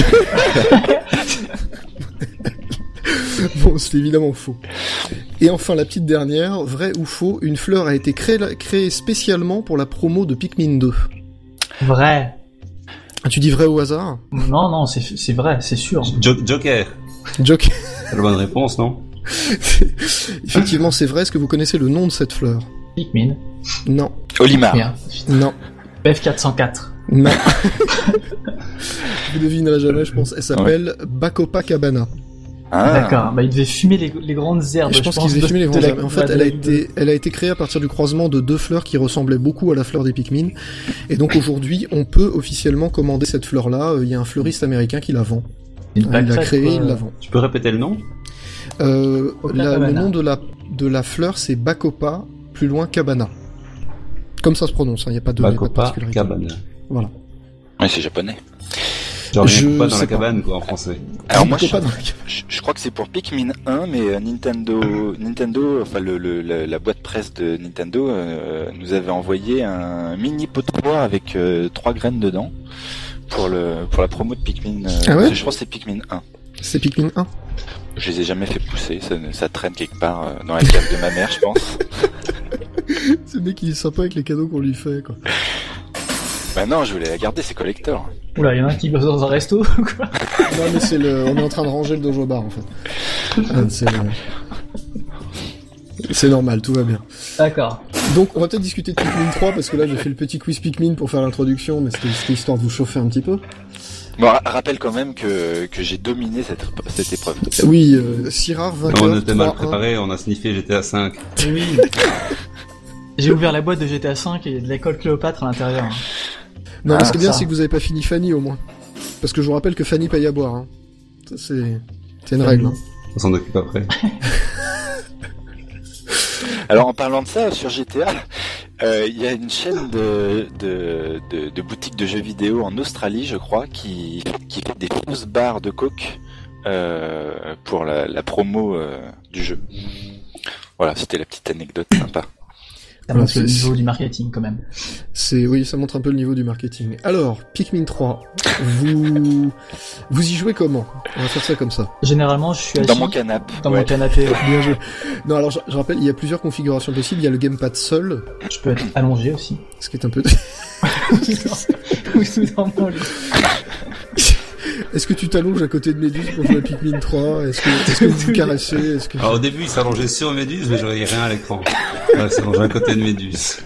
Bon, c'est évidemment faux. Et enfin, la petite dernière, vrai ou faux, une fleur a été créée, créée spécialement pour la promo de Pikmin deux. Vrai. Ah, tu dis vrai au hasard? Non, non, c'est, c'est vrai, c'est sûr. Jo- Joker. Joker. C'est la bonne réponse, non? Effectivement, c'est vrai. Est-ce que vous connaissez le nom de cette fleur? Pikmin. Non. Olimar. Bien. Non. F quatre cent quatre. Non. Vous devinerez jamais, je pense. Elle s'appelle ouais. Bacopa Cabana. Ah. D'accord, bah il devait fumer les, les grandes herbes. Je, je pense, pense qu'il devait fumer les grandes herbes. En fait, elle a été, elle a été créée à partir du croisement de deux fleurs qui ressemblaient beaucoup à la fleur des Pikmin. Et donc aujourd'hui, on peut officiellement commander cette fleur-là. Il y a un fleuriste américain qui la vend. Il l'a créée, il la vend. Tu peux répéter le nom? euh, la, Le nom de la, de la fleur, c'est Bacopa, plus loin Cabana. Comme ça se prononce, il hein, n'y a pas de, Bacopa Cabana. Voilà. Ouais, c'est japonais. Genre, je pas dans la cabane, quoi, en français. Alors moi, je, je, je crois que c'est pour Pikmin un, mais Nintendo, Nintendo, enfin le, le la, la boîte presse de Nintendo euh, nous avait envoyé un mini pot de pois avec euh, trois graines dedans pour le pour la promo de Pikmin. Euh, ah ouais, je crois que c'est Pikmin un. C'est Pikmin un. Je les ai jamais fait pousser, ça, ça traîne quelque part euh, dans la cave de ma mère, je pense. Ce mec il est sympa avec les cadeaux qu'on lui fait, quoi. Bah non, je voulais la garder, c'est collector. Oula, il y en a un qui bosse dans un resto, quoi. Non, mais c'est le, on est en train de ranger le dojo bar, en fait. C'est, le... c'est normal, tout va bien. D'accord. Donc, on va peut-être discuter de Pikmin trois, parce que là, j'ai fait le petit quiz Pikmin pour faire l'introduction, mais c'était, c'était histoire de vous chauffer un petit peu. Bon, rappelle quand même que, que j'ai dominé cette, cette épreuve. Oui, euh, Syrah, vainqueur. On était mal préparé, on a sniffé G T A cinq. Oui. J'ai ouvert la boîte de G T A cinq et il y a de l'école Cléopâtre à l'intérieur. Non, ah, mais ce qui est bien, ça. c'est que vous avez pas fini Fanny, au moins. Parce que je vous rappelle que Fanny paye à boire, hein. Ça, c'est, c'est une règle, hein. On s'en occupe après. Alors, en parlant de ça, sur G T A, il euh, y a une chaîne de, de, de, de boutiques de jeux vidéo en Australie, je crois, qui, qui fait des fausses barres de coke, euh, pour la, la promo, euh, du jeu. Voilà, c'était la petite anecdote sympa. Ça montre le niveau du marketing, quand même. C'est, oui, ça montre un peu le niveau du marketing. Alors, Pikmin trois, vous, vous y jouez comment? On va faire ça comme ça. Généralement, je suis assis. Dans mon canapé. Dans ouais. mon canapé, ouais. Bien joué. Non, alors, je, je rappelle, il y a plusieurs configurations possibles. Il y a le gamepad seul. Je peux être allongé aussi. Ce qui est un peu... Ou sous dans mon lit. Est-ce que tu t'allonges à côté de Méduse pour jouer à Pikmin trois? Est-ce que, est-ce que vous vous caressez? Est-ce que... Alors, au début, il s'allongeait sur Méduse, mais je voyais rien à l'écran. Ouais, il s'allongeait à côté de Méduse.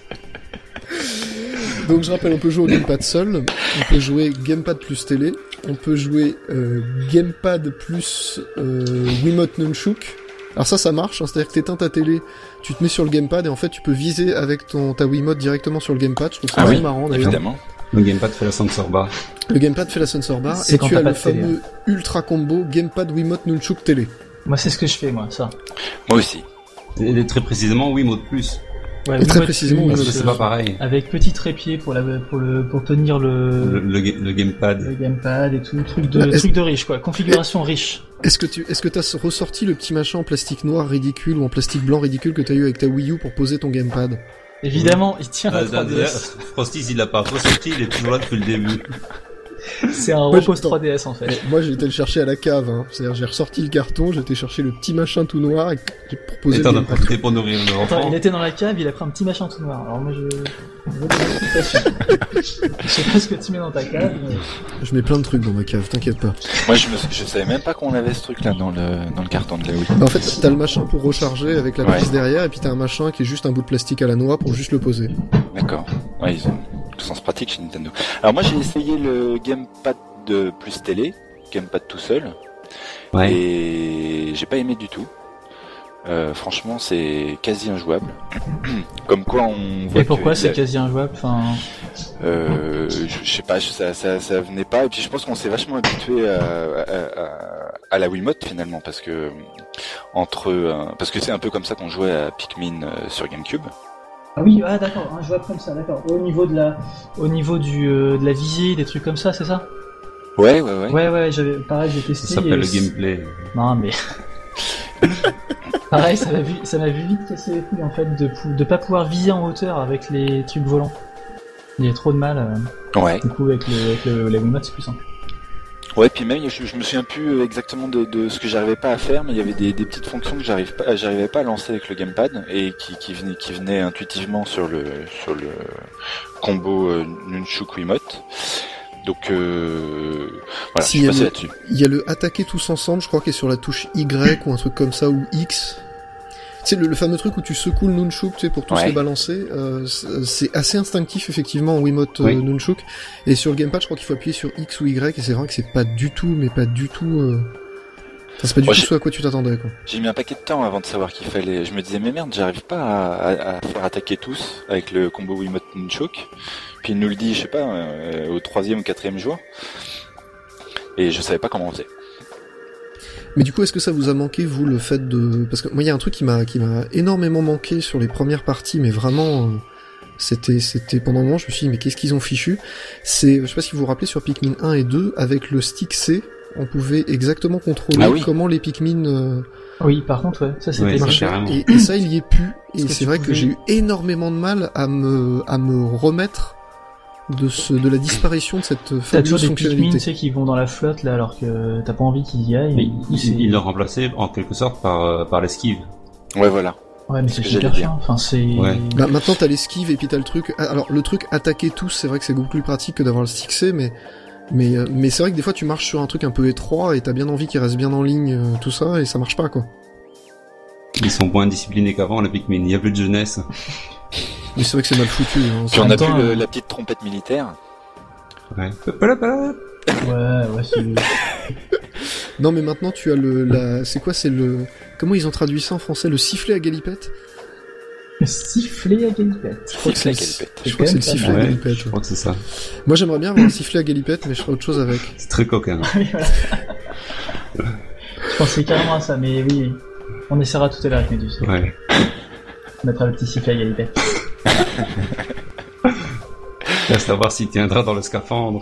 Donc, je rappelle, on peut jouer au gamepad seul, on peut jouer gamepad plus télé, on peut jouer euh, gamepad plus euh, Wiimote Nunchuk. Alors ça, ça marche, hein, c'est-à-dire que t'éteins ta télé, tu te mets sur le gamepad et en fait, tu peux viser avec ton ta Wiimote directement sur le gamepad. Je trouve ça ah assez oui, marrant d'ailleurs. Évidemment. Le gamepad fait la sensor bar. Le gamepad fait la sensor bar C'est et quand tu t'as as pas le de télé, fameux ultra combo gamepad Wiimote Nunchuk télé. Moi, c'est ce que je fais, moi, ça. Moi aussi. Et très précisément, Wiimote plus. Ouais, Et très précisément, Parce oui, que c'est pas pareil. Avec petit trépied pour la, pour le, pour tenir le, Le, le, le gamepad. le gamepad et tout, truc de, Est-ce- truc de riche, quoi. Configuration riche. Est-ce que tu, est-ce que t'as ressorti le petit machin en plastique noir ridicule ou en plastique blanc ridicule que t'as eu avec ta Wii U pour poser ton gamepad? Évidemment, il tient Ah, la trois D d'ailleurs, S. Frosty, il l'a pas ressorti, il est toujours là depuis le début. C'est un Moi, repose je- trois D S, en fait. Mais moi, j'ai été le chercher à la cave, hein. C'est-à-dire, j'ai ressorti le carton, j'ai été chercher le petit machin tout noir et j'ai proposé Et le t'en as gamepad. profité pour nourrir le Attends, enfant. il était dans la cave, il a pris un petit machin tout noir. Alors moi, je... je veux des explications. Je sais pas ce que tu mets dans ta cave, mais... Je mets plein de trucs dans ma cave, t'inquiète pas. Moi, je, me, je savais même pas qu'on avait ce truc-là dans le, dans le carton de la Wii. Bah, en fait, t'as le machin pour recharger avec la Ouais. prise derrière, et puis t'as un machin qui est juste un bout de plastique à la noix pour juste le poser. D'accord. Ouais, ils ont tout sens pratique chez Nintendo. Alors moi, j'ai essayé le gamepad de plus télé, gamepad tout seul, Ouais. et j'ai pas aimé du tout. Euh, franchement, c'est quasi injouable. Comme quoi, on voit Et pourquoi que c'est il y a- quasi injouable? Enfin, Euh, je, je sais pas, je- ça, ça, ça venait pas. Et puis je pense qu'on s'est vachement habitué à, à, à, à la Wiimote finalement, parce que entre, euh, parce que c'est un peu comme ça qu'on jouait à Pikmin euh, sur GameCube. ah oui, ah d'accord, injouable comme ça, d'accord. Au niveau de la, au niveau du, euh, de la visée, des trucs comme ça, c'est ça? Ouais, ouais, ouais. Ouais, ouais, j'avais, pareil, j'ai testé. Ça s'appelle et le c'est- gameplay. Non, mais. Pareil, ça m'a vu, ça m'a vu vite casser les couilles en fait de, pou- de pas pouvoir viser en hauteur avec les trucs volants. Il y a trop de mal. Euh... Ouais. Du coup, avec, le, avec le, les Wiimote, c'est plus simple. Ouais, puis même, je, je me souviens plus exactement de, de ce que j'arrivais pas à faire, mais il y avait des, des petites fonctions que j'arrive pas, j'arrivais pas à lancer avec le gamepad et qui, qui venaient, qui venaient intuitivement sur le, sur le combo euh, Nunchuk Wiimote. Donc, euh, voilà, si je suis passé le, là-dessus. Il y a le attaquer tous ensemble, je crois, qui est sur la touche Y ou un truc comme ça, ou X. C'est le, le fameux truc où tu secoues le Nunchuk, tu sais, pour tous Ouais. les balancer. Euh, c'est assez instinctif, effectivement, en Wiimote Oui. euh, Nunchuk. Et sur le gamepad, je crois qu'il faut appuyer sur X ou Y, et c'est vrai que c'est pas du tout, mais pas du tout... Euh... Enfin, c'est pas du Moi, tout j'ai- ce à quoi tu t'attendais, quoi. J'ai mis un paquet de temps avant de savoir qu'il fallait. Je me disais, mais merde, j'arrive pas à, à, à faire attaquer tous avec le combo Wiimote Nunchuk. Puis il nous le dit, je sais pas, euh, au troisième ou quatrième jour. Et je savais pas comment on faisait. Mais du coup, est-ce que ça vous a manqué, vous, le fait de... Parce que moi, il y a un truc qui m'a qui m'a énormément manqué sur les premières parties, mais vraiment... euh, C'était, c'était pendant un moment, je me suis dit, mais qu'est-ce qu'ils ont fichu? C'est, je sais pas si vous vous rappelez, sur Pikmin un et deux, avec le stick C, on pouvait exactement contrôler Ah oui. comment les Pikmin euh, Oui, par contre, ouais, ça c'était Ouais, bien. ça, marchaient. carrément. Et, et ça, il y est plus. Et Parce que c'est tu vrai que pouvais- j'ai eu énormément de mal à me, à me remettre de ce, de la disparition de cette T'as toujours fabuleuse des Pikmin, fonctionnalité. tu sais, qui vont dans la flotte, là, alors que t'as pas envie qu'ils y aillent. Mais et du coup, c'est- il, il l'a remplacé en quelque sorte par, euh, par l'esquive. Ouais, voilà. Ouais, mais c'est ce que super j'allais dire. chiant. Enfin, c'est... Ouais. Bah, maintenant t'as l'esquive et puis t'as le truc. Alors le truc attaquer tous, c'est vrai que c'est beaucoup plus pratique que d'avoir le stick C, mais mais euh, mais c'est vrai que des fois tu marches sur un truc un peu étroit et t'as bien envie qu'il reste bien en ligne euh, tout ça et ça marche pas quoi. Ils sont moins disciplinés qu'avant, les Pikmin. Il n'y a plus de jeunesse. Mais c'est vrai que c'est mal foutu. Hein. Puis on a même temps, plus le- euh, la petite trompette militaire. Ouais. Palapala. Ouais, ouais, c'est... Non mais maintenant tu as le la c'est quoi c'est le comment ils ont traduit ça en français, le sifflet à galipette. Le sifflet à galipette. Je crois que c'est le, Sifflet à galipette. je crois que c'est le C'est sifflet quand à Ouais, galipette. je crois que c'est ça. Moi j'aimerais bien avoir un sifflet à galipette mais je ferais autre chose avec. C'est très coquin. Oui, voilà. Je pensais carrément à ça, mais oui, on essaiera tout à l'heure avec Médus. Ouais. On mettra le petit sifflet à galipette. Reste à voir s'il tiendra dans le scaphandre.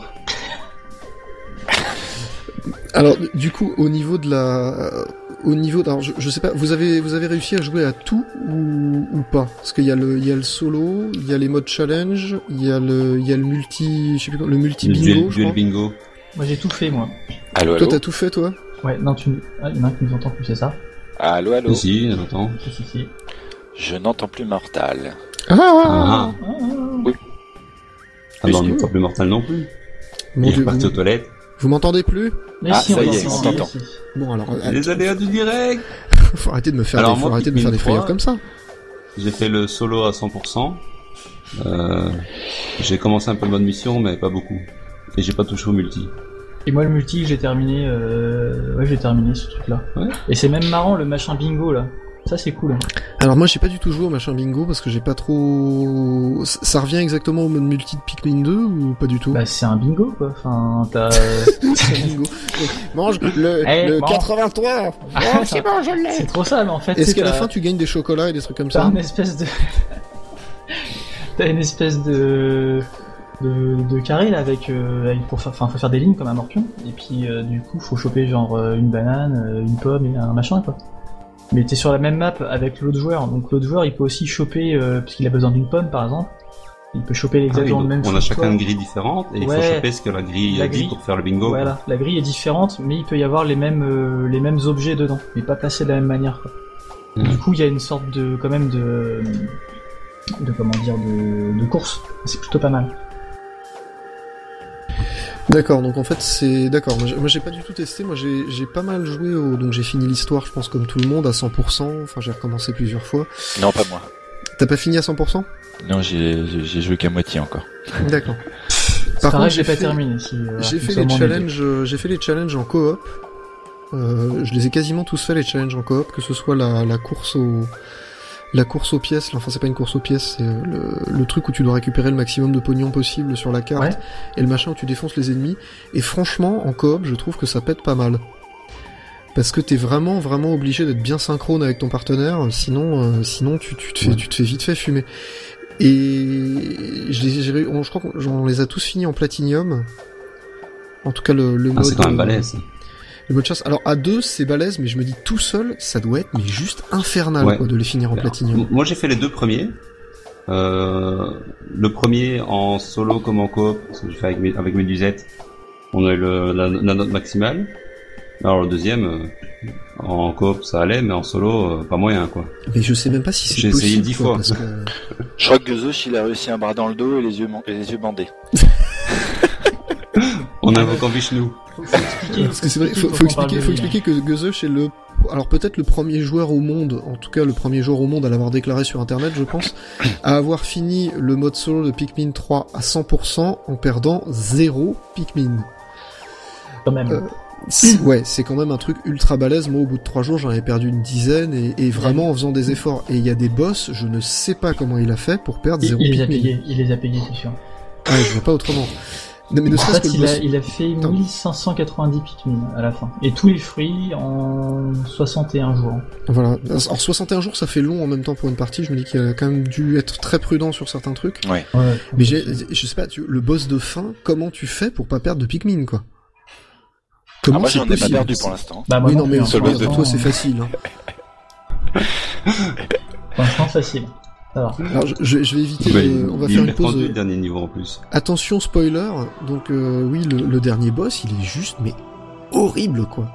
Alors du coup au niveau de la au niveau alors je, je sais pas vous avez vous avez réussi à jouer à tout ou, ou pas parce qu'il y a le il y a le solo, il y a les modes challenge, il y a le il y a le multi je sais plus comment, le multi Le bingo duel, je duel crois. bingo. Moi, j'ai tout fait, moi. Allô, Toi allô. t'as tout fait toi? Ouais, non, tu... Ah, il y en a un qui nous entend plus, c'est ça? Allô, allô. Si, attends. Si, si, si. Je n'entends plus Mortal. Ah, Ah, Ah, ah bah, on n'est pas plus mortel non plus. Mon Il est Dieu, reparti vous, aux toilettes. vous m'entendez plus? mais Ah, si, ça on y est, t'entend, on si, t'entend. si. Bon alors euh, Les aléas du direct. faut arrêter de me faire Alors, des, faut moi, arrêter de me faire des Pikmin frayeurs trois, comme ça. J'ai fait le solo à cent pour cent. Euh, j'ai commencé un peu le mode mission, mais pas beaucoup. Et j'ai pas touché au multi. Et moi, le multi, j'ai terminé, euh... ouais, j'ai terminé ce truc-là. Ouais. Et c'est même marrant, le machin bingo, là. Ça, c'est cool. Hein. Alors moi j'ai pas du tout joué au machin bingo parce que j'ai pas trop ça ça revient exactement au mode multi de Pikmin deux ou pas du tout? Bah, c'est un bingo, quoi. Enfin, t'as... C'est bingo. Mange le, Eh, le bon. quatre-vingt-trois. Ah, Oh, c'est bon, je l'ai. c'est trop ça, mais en fait, Est-ce c'est qu'à la t'as- fin tu gagnes des chocolats et des trucs comme T'as ça? une espèce de... T'as une espèce de... De, de carré là avec, euh, avec pour faire, enfin faut faire des lignes comme un morpion et puis euh, du coup faut choper genre euh, une banane, euh, une pomme et un machin quoi. Mais t'es sur la même map avec l'autre joueur, donc l'autre joueur il peut aussi choper euh, parce qu'il a besoin d'une pomme par exemple, il peut choper Ah oui, exactement donc le même on a fruit que chacun toi. une grille différente et il Ouais. faut choper ce que la grille La a dit grille. pour faire le bingo. Voilà, la grille est différente, mais il peut y avoir les mêmes euh, les mêmes objets dedans, mais pas placés de la même manière. Quoi. Mm. Du coup, il y a une sorte de quand même de de comment dire de, de course. C'est plutôt pas mal. D'accord, donc en fait c'est... D'accord, moi j'ai- moi j'ai pas du tout testé, moi j'ai j'ai pas mal joué au... Donc j'ai fini l'histoire je pense comme tout le monde à cent pour cent, enfin j'ai recommencé plusieurs fois. Non, pas moi. T'as pas fini à cent pour cent? Non, j'ai j'ai- j'ai joué qu'à moitié encore. D'accord. Par contre, j'ai j'ai pas fait- terminé. Si, euh, J'ai voilà, fait ça les m'en est challenges, euh, j'ai fait les challenges en coop. Euh, je les ai quasiment tous fait les challenges en coop, que ce soit la, la course au, la course aux pièces. Là, enfin, c'est pas une course aux pièces, c'est euh, le, le truc où tu dois récupérer le maximum de pognon possible sur la carte, Ouais. et le machin où tu défonces les ennemis. Et franchement, en coop, je trouve que ça pète pas mal. Parce que t'es vraiment, vraiment obligé d'être bien synchrone avec ton partenaire, sinon, euh, sinon tu, tu te fais, Ouais. tu te fais vite fait fumer. Et je les, j'ai ré- on- je crois qu'on les a tous finis en platinium. En tout cas, le, le Ah, mode. c'est quand même euh, balèze. Le mode chasse. Alors à deux, c'est balèze, mais je me dis tout seul, ça doit être mais juste infernal Ouais. quoi, de les finir en Alors, platinium. m- Moi j'ai fait les deux premiers. Euh, le premier en solo comme en coop, parce que j'ai fait avec, mes, avec Médusette, on a eu le, la, la note maximale. Alors le deuxième, euh, en coop ça allait, mais en solo, euh, pas moyen quoi. Mais je sais même pas si c'est J'ai possible. essayé dix fois. Parce que... Je crois que Gezoche, il a réussi un bras dans le dos et les yeux, et les yeux bandés. On invoque en Vishnu. Faut, faut expliquer. Parce que c'est vrai, faut, faut, faut expliquer, faut expliquer que Gezoche est le, alors peut-être le premier joueur au monde, en tout cas le premier joueur au monde à l'avoir déclaré sur internet, je pense, à avoir fini le mode solo de Pikmin trois à cent pour cent en perdant zéro Pikmin. Quand même. Euh, c'est, ouais, c'est quand même un truc ultra balèze. Moi, au bout de trois jours, j'en avais perdu une dizaine, et, et vraiment en faisant des efforts. Et il y a des boss, je ne sais pas comment il a fait pour perdre il, zéro il les a Pikmin. payés, il les a payés, c'est sûr. Ouais, je vois pas autrement. Non, mais ne En serait-ce fait, que le il boss... a, il a fait Attends. mille cinq cent quatre-vingt-dix Pikmin à la fin. Et tous les fruits en soixante et un jours. Voilà. Alors soixante et un jours, ça fait long en même temps pour une partie. Je me dis qu'il a quand même dû être très prudent sur certains trucs. Ouais. Ouais. Mais j'ai, je sais pas, tu, le boss de fin, comment tu fais pour pas perdre de Pikmin, quoi? Comment Ah, moi, c'est j'en ai pas possible? perdu pour l'instant. Bah, moi Oui, non, non, plus, mais hein, sur pour le boss de l'instant, toi, c'est facile, hein. Franchement, facile. Ça va. Alors, je, je, je vais éviter Bah, de, on va il faire est une pause. rendu le dernier niveau en plus. Attention, spoiler. Donc, euh, oui, le, le dernier boss, il est juste, mais horrible, quoi.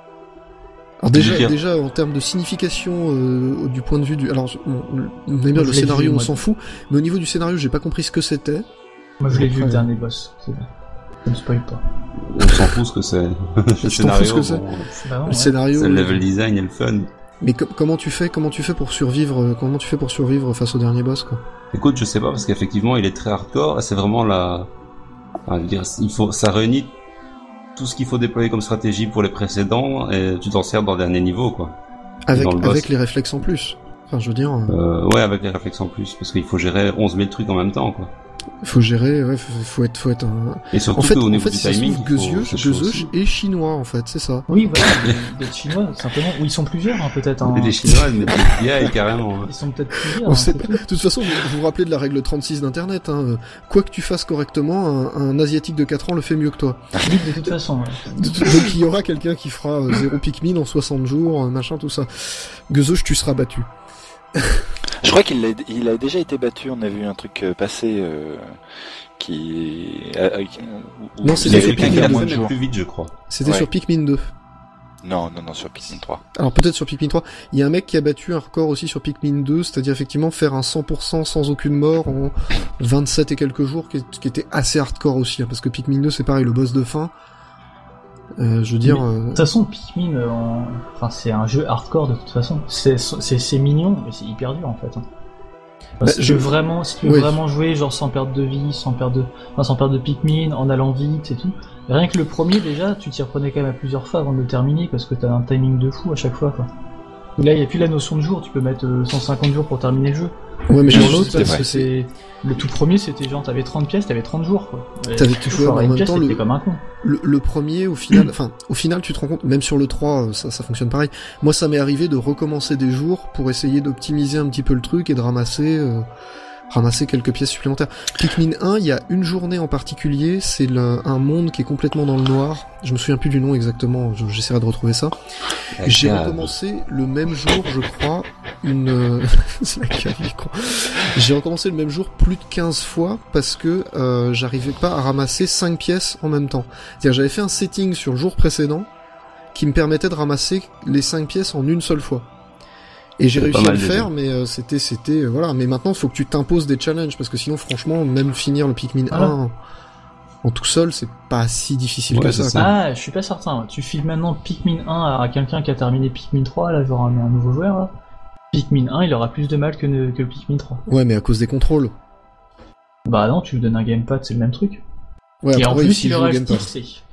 Alors déjà, Dire. déjà en termes de signification euh, du point de vue du, alors bon, le, on aime bien Je le l'ai scénario, vu, on moi. s'en fout, mais au niveau du scénario, j'ai pas compris ce que c'était. Moi, je l'ai vu, Après, le dernier boss. C'est bon. Ça me spoil pas. On s'en fout ce que c'est. Le scénario, ce que c'est. bon, Bah, non, Le ouais. scénario. c'est le euh, level design et le fun. Mais co- comment tu fais, comment tu fais pour survivre, euh, comment tu fais pour survivre face au dernier boss, quoi? Écoute, je sais pas parce qu'effectivement, il est très hardcore. Et c'est vraiment la, enfin, je veux dire, il faut, ça réunit tout ce qu'il faut déployer comme stratégie pour les précédents et tu t'en sers dans le dernier niveau, quoi. Avec, Dans le boss. avec les réflexes en plus. Enfin, je veux dire, euh, Euh, ouais, avec les réflexes en plus, parce qu'il faut gérer onze mille trucs en même temps, quoi. faut gérer, ouais, faut, faut être, faut être un... Et surtout En fait, qu'au en niveau fait, du si ça se timing, trouve, il faut Gezoche, quelque chose Gezoche aussi. est chinois, en fait, c'est ça. Oui, voilà, des- des Chinois, simplement. Ou ils sont plusieurs, hein, peut-être. Hein. Et les Chinois, ils mettent des P I carrément. hein. Ils sont peut-être plusieurs. On hein, sait c'est pas. tout. De toute façon, vous vous vous rappelez de la règle trente-six d'Internet, hein. euh, Quoi que tu fasses correctement, un, un Asiatique de quatre ans le fait mieux que toi. Oui, de toute façon. Ouais. De tout- Donc il y aura quelqu'un qui fera euh, zéro Pikmin en soixante jours, euh, machin, tout ça. Gezoche, tu seras battu. Je crois qu'il a, il a déjà été battu. On a vu un truc euh, passer euh, qui. euh, euh, qui- où- Non, où c'est il y sur avait Pikmin quelqu'un à deux, moins de mais jours. plus vite, je crois. C'était Ouais. sur Pikmin deux. Non, non, non, sur Pikmin trois. Alors peut-être sur Pikmin trois. Il y a un mec qui a battu un record aussi sur Pikmin deux, c'est-à-dire effectivement faire un cent pour cent sans aucune mort en vingt-sept et quelques jours, qui, qui était assez hardcore aussi, hein, parce que Pikmin deux c'est pareil, le boss de fin. Euh, je veux dire... Mais, euh, De toute façon, Pikmin, euh, en- enfin, c'est un jeu hardcore de toute façon. C'est, c'est, c'est mignon, mais c'est hyper dur en fait. hein. Enfin, Bah, si, je- tu veux vraiment, si tu veux Ouais. vraiment jouer, genre sans perdre de vie, sans perdre de, enfin, sans perdre de Pikmin, en allant vite et tout. Rien que le premier déjà, tu t'y reprenais quand même à plusieurs fois avant de le terminer parce que t'as un timing de fou à chaque fois. Quoi. Et là, il y a plus la notion de jour. Tu peux mettre euh, cent cinquante jours pour terminer le jeu. Ouais, mais Sur je- l'autre, c'est parce vrai. que c'est le tout premier, c'était genre t'avais trente pièces, t'avais trente jours. Quoi. Et T'avais tu tout jouais joué, à mais en une même pièce, temps, t'étais le- comme un con. Le, le premier, au final, enfin, au final, tu te rends compte, même sur le trois, euh, ça, ça fonctionne pareil. Moi, ça m'est arrivé de recommencer des jours pour essayer d'optimiser un petit peu le truc et de ramasser, euh, ramasser quelques pièces supplémentaires. Pikmin un, il y a une journée en particulier, c'est le- un monde qui est complètement dans le noir. Je me souviens plus du nom exactement, je- j'essaierai de retrouver ça. J'ai recommencé le même jour, je crois, une... euh, c'est la cave, il est con. J'ai recommencé le même jour plus de quinze fois parce que euh, j'arrivais pas à ramasser cinq pièces en même temps. C'est-à-dire j'avais fait un setting sur le jour précédent qui me permettait de ramasser les cinq pièces en une seule fois. Et j'ai C'est réussi pas à le mal, faire, déjà. mais euh, c'était, c'était, euh, voilà. Mais maintenant, il faut que tu t'imposes des challenges parce que sinon, franchement, même finir le Pikmin Voilà. un en tout seul, c'est pas si difficile Ouais, que c'est ça. ça. quoi. Ah, je suis pas certain. Tu files maintenant Pikmin un à quelqu'un qui a terminé Pikmin trois, là, genre un, un nouveau joueur, là. Pikmin un, il aura plus de mal que, ne- que le Pikmin trois. Ouais, mais à cause des contrôles. Bah non, tu lui donnes un gamepad, c'est le même truc. Ouais, Et en après, plus, si il je joue aura au le gamepad. stick C.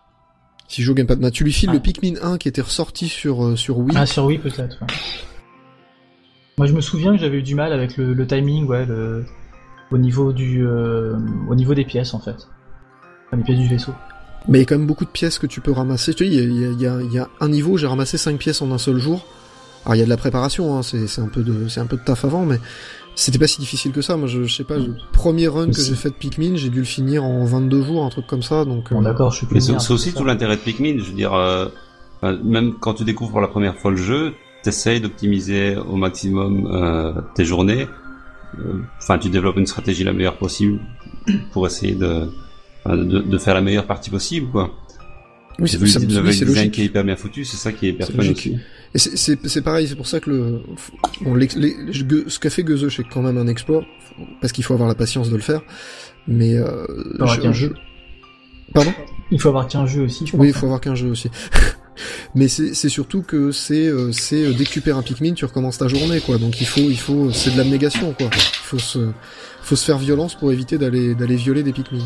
Si je joue au gamepad, bah, tu lui files Ah. le Pikmin un qui était ressorti sur euh, sur Wii. Ah, sur Wii, peut-être, ouais. Moi, je me souviens que j'avais eu du mal avec le, le timing, ouais, le... au niveau du, euh, au niveau des pièces, en fait. Enfin, des pièces du vaisseau. Mais il y a quand même beaucoup de pièces que tu peux ramasser. Je te dis, il y a, il y a- il y a un niveau où j'ai ramassé cinq pièces en un seul jour. Alors il y a de la préparation, hein, c'est, c'est un peu de, c'est un peu de taf avant, mais c'était pas si difficile que ça. Moi, je, je sais pas, le premier run que C'est- j'ai fait de Pikmin, j'ai dû le finir en vingt-deux jours, un truc comme ça. Donc, Bon, euh, d'accord, je suis plus Mais c'est merde, c'est aussi ça. tout l'intérêt de Pikmin, je veux dire, euh, enfin, même quand tu découvres pour la première fois le jeu, t'essayes d'optimiser au maximum euh, tes journées enfin, tu développes une stratégie la meilleure possible pour essayer de, de, de faire la meilleure partie possible, quoi. Oui, c'est, vu ça, le oui, level c'est design logique. qui est hyper bien foutu, c'est ça qui est hyper C'est fun logique. aussi. Et c'est, c'est, c'est pareil, c'est pour ça que le, bon, les, les, les- ce qu'a fait Gueuze, c'est quand même un exploit, parce qu'il faut avoir la patience de le faire, mais, euh, faut avoir je- qu'un je- jeu. Pardon? Il faut avoir qu'un jeu aussi, je pense. Oui, il faut avoir qu'un jeu aussi. Mais c'est, c'est surtout que c'est, euh, c'est, euh, dès que tu perds un Pikmin, tu recommences ta journée, quoi. Donc il faut, il faut, c'est de l'abnégation, quoi. Il faut se, faut se faire violence pour éviter d'aller, d'aller violer des Pikmin.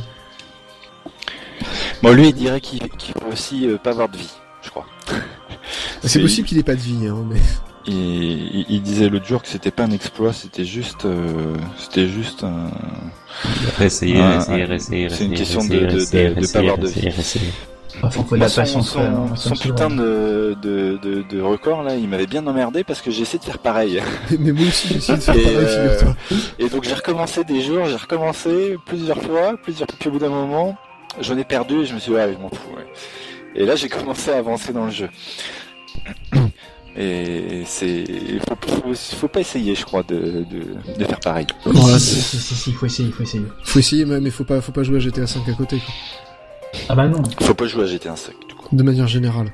Bon, lui, il dirait qu'il qu'il faut aussi euh, pas avoir de vie, je crois. C'est possible qu'il ait pas de vie, hein, mais. Il, il, il disait l'autre jour que c'était pas un exploit, c'était juste, euh, c'était juste un. Réessayer, Ah, réessayer, ah, réessayer, c'est une réessayer, question de- réessayer, de- de- réessayer, de pas réessayer, avoir de vie. réessayer, réessayer. Enfin, faut de la Son, patience. son, quand même, hein, son ça me saoule. putain de, de, de, de record là, il m'avait bien emmerdé parce que j'ai essayé de faire pareil. Mais moi aussi, j'ai essayé de faire Et, pareil, euh, figure-toi. Et donc j'ai recommencé des jours, j'ai recommencé plusieurs fois, plusieurs puis au bout d'un moment, j'en ai perdu et je me suis dit ouais, je m'en fous. Ouais. Et là j'ai commencé à avancer dans le jeu. Et c'est, faut, faut, faut pas essayer, je crois, de, de, de faire pareil. Voilà, si, c'est- si, si, si, si, faut essayer, faut essayer. Faut essayer, mais mais faut pas, faut pas jouer à G T A cinq à côté, quoi. Ah bah non. Faut pas jouer à G T A cinq du coup. De manière générale.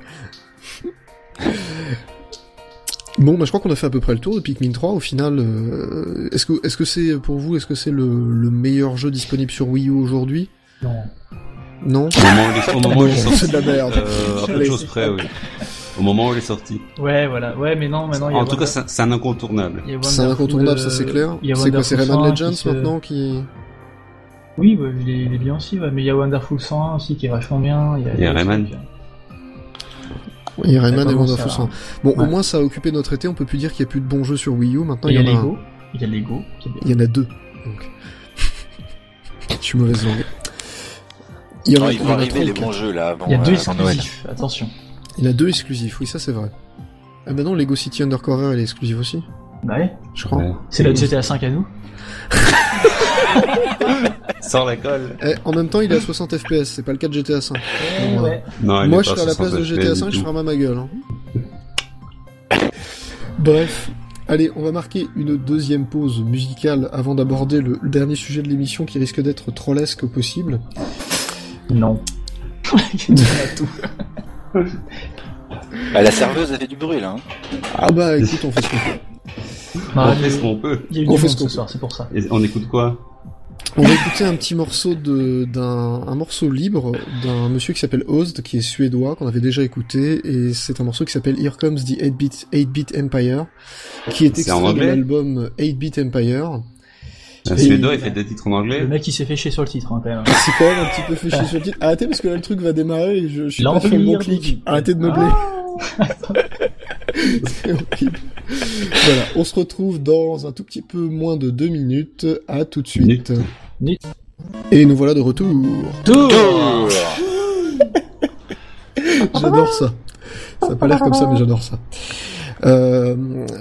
Bon, bah, je crois qu'on a fait à peu près le tour de Pikmin trois. Au final, euh, est-ce que, est-ce que c'est, pour vous, est-ce que c'est le, le meilleur jeu disponible sur Wii U aujourd'hui? Non. Non? Au moment où il est- au moment où il est Non, sorti. c'est de la merde. Euh, à peu de Allez. choses près, oui. Au moment où il est sorti. Ouais, voilà. Ouais, mais non, maintenant il y a En tout cas, Wonder- c'est c'est un incontournable. il y a C'est un Wonderful, incontournable, ça euh, c'est clair. il y a C'est quoi, c'est Wonderful Rayman cent un Legends qui se- maintenant qui... Oui, ouais, il, est, il est bien aussi, ouais. Mais il y a Wonderful cent un aussi qui est vachement bien. Il y a, Il y a des Rayman. trucs. Il y a Rayman Ça et commence Wonderful à- cent un. Bon, au Ouais. moins ça a occupé notre été, on peut plus dire qu'il y a plus de bons jeux sur Wii U, maintenant Il y a il y en a un. Lego. Il y a Lego qui est bien. Il y en a deux, donc. Je suis mauvaise langue. Il y en Non, a, ils il y vont en a arriver trois ou les quatre. bons jeux là avant, Il y a deux euh, avant Noël. exclusifs, attention. Il y en a deux exclusifs, oui, ça c'est vrai. Ah bah non, Lego City Undercover, elle est exclusive aussi, Bah ouais. je crois. Ouais. C'est notre G T A cinq à nous. Sors la colle. Eh, en même temps, il est à soixante F P S, c'est pas le cas de G T A cinq. Eh Ouais. ouais. Non, il Moi, est je pas serais à la place de soixante G T A F P S cinq, du je tout. ferais ma gueule. Hein. Bref. Allez, on va marquer une deuxième pause musicale avant d'aborder le, le dernier sujet de l'émission qui risque d'être trollesque au possible. Non. Il y a tout. Bah, la serveuse a fait du bruit là. Hein. Ah bah écoute, on fait ce qu'on peut. Bah, On il y fait a- ce qu'on peut. il y a eu On du fait monde ce qu'on ce soir, c'est pour ça. Et on écoute quoi? On va écouter un petit morceau de d'un un morceau libre d'un monsieur qui s'appelle Ozd, qui est suédois, qu'on avait déjà écouté, et c'est un morceau qui s'appelle Here Comes the eight bit Empire, qui est C'est en extrait de anglais l'album eight bit Empire. Un Et- Suédois, il fait des titres en anglais. Le mec il s'est fait chier sur le titre hein, quand même. C'est quand même un petit peu fait chier sur le titre. Arrêtez parce que là le truc va démarrer et je, je suis pas sur le bon L'Empire clic. du- Arrêtez de meubler. C'est horrible. Voilà, on se retrouve dans un tout petit peu moins de deux minutes. À tout de suite. Minute. Minute. Et nous voilà de retour. Tour. J'adore ça. Ça a pas l'air comme ça, mais j'adore ça. Euh...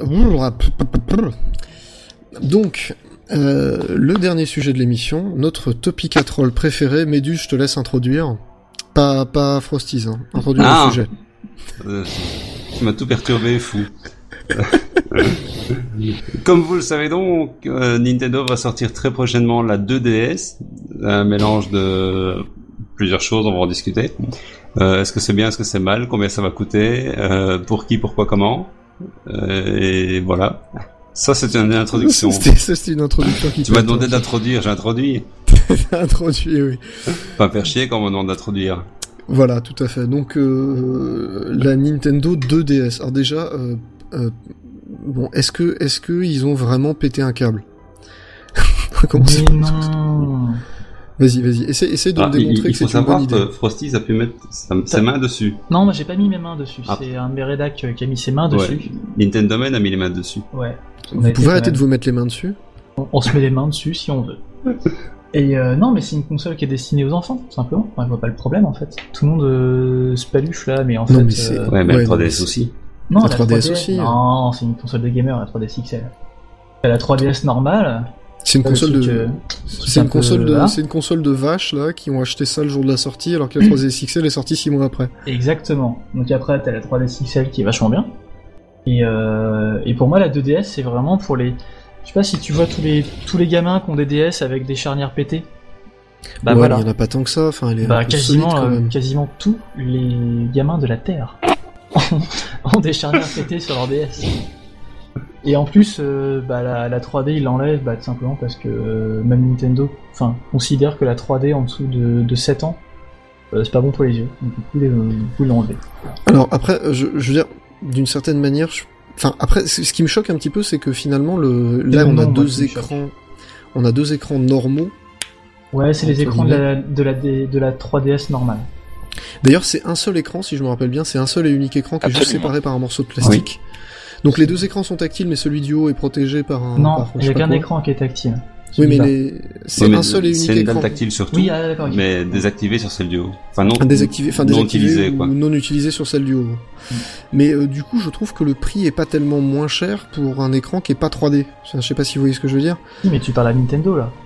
Donc, euh, le dernier sujet de l'émission, notre topic à troll préféré. Méduse, je te laisse introduire. Pas, pas Frosties, hein. Introduire Ah. le sujet. Euh, tu m'as tout perturbé, fou. Comme vous le savez donc, euh, Nintendo va sortir très prochainement la deux D S, un mélange de plusieurs choses, on va en discuter. Euh, est-ce que c'est bien, est-ce que c'est mal, combien ça va coûter, euh, pour qui, pourquoi, comment, euh, et voilà. Ça, c'est une introduction. C'était, ça, c'était une introduction qui Tu m'as peut demandé être- d'introduire, j'ai introduit. introduit, oui. Pas me faire chier quand on me demande d'introduire. Voilà, tout à fait. Donc, euh, la Nintendo deux D S. Alors déjà, euh, euh, bon, est-ce que, est-ce que ils ont vraiment pété un câble? On va commencer Mais par- non. Vas-y, vas-y. Essaie, essaie de Ah, me il, démontrer il que faut c'est une bonne savoir idée. que Frosty a pu mettre sa- ses mains dessus. Non, moi j'ai pas mis mes mains dessus. Ah. C'est un de mes rédacs euh, qui a mis ses mains Ouais. dessus. Nintendo Man a mis les mains dessus. Ouais. On a Vous été pouvez quand arrêter même- de vous mettre les mains dessus? On, on se met les mains dessus si on veut. Et euh, non, mais c'est une console qui est destinée aux enfants, tout simplement. Enfin, je vois pas le problème en fait. Tout le monde euh, se paluche là, mais en Non, fait. mais c'est- euh, Ouais, mais Ouais, le non, trois D mais S c'est- aussi. Non, La la trois D S trois D S aussi, hein. Non, c'est une console de gamer, la trois D S X L. T'as la trois D S normale. C'est une le console truc, de, euh, c'est un une peu- console de, voilà. c'est une console de vaches, là, qui ont acheté ça le jour de la sortie, alors que la trois D S X L est sortie six mois après. Exactement. Donc après, t'as la trois D S X L qui est vachement bien. Et, euh, et pour moi, la deux D S, c'est vraiment pour les Je sais pas si tu vois tous les tous les gamins qui ont des D S avec des charnières pétées. Bah ouais, voilà. il y en a pas tant que ça. Enfin, elle est Bah un peu quasiment, solide, quand euh, même. quasiment tous les gamins de la Terre ont des charnières pétées sur leur D S. Et en plus, euh, bah la, la trois D ils l'enlèvent, bah tout simplement parce que euh, même Nintendo, enfin, considère que la trois D en dessous de, de sept ans, euh, c'est pas bon pour les yeux. Donc du coup, les, euh, du coup, ils l'ont enlevé. Alors après, je, je veux dire, d'une certaine manière, je... enfin après, ce qui me choque un petit peu, c'est que finalement, le là, le on a nom, moi, deux qui me écrans, on a deux écrans normaux. Ouais, c'est les Entre écrans de la, de la D- de la trois D S normale. D'ailleurs, c'est un seul écran, si je me rappelle bien, c'est un seul et unique écran qui est juste Absolument. séparé par un morceau de plastique. Donc les deux écrans sont tactiles, mais celui du haut est protégé par un. Non, par, je il sais y a pas qu'un quoi. écran qui est tactile. Oui, mais Celui-là. les... c'est Ouais, mais un seul et unique C'est une écran. dalle tactile surtout, Oui, ah, d'accord. ok. mais désactivé sur celle du haut. Enfin non, Désactivé, enfin non désactivé utilisé ou quoi. non utilisé sur celle du haut. Mm. Mais euh, du coup, je trouve que le prix est pas tellement moins cher pour un écran qui est pas trois D. Je sais pas si vous voyez ce que je veux dire. Oui, mais tu parles à Nintendo là.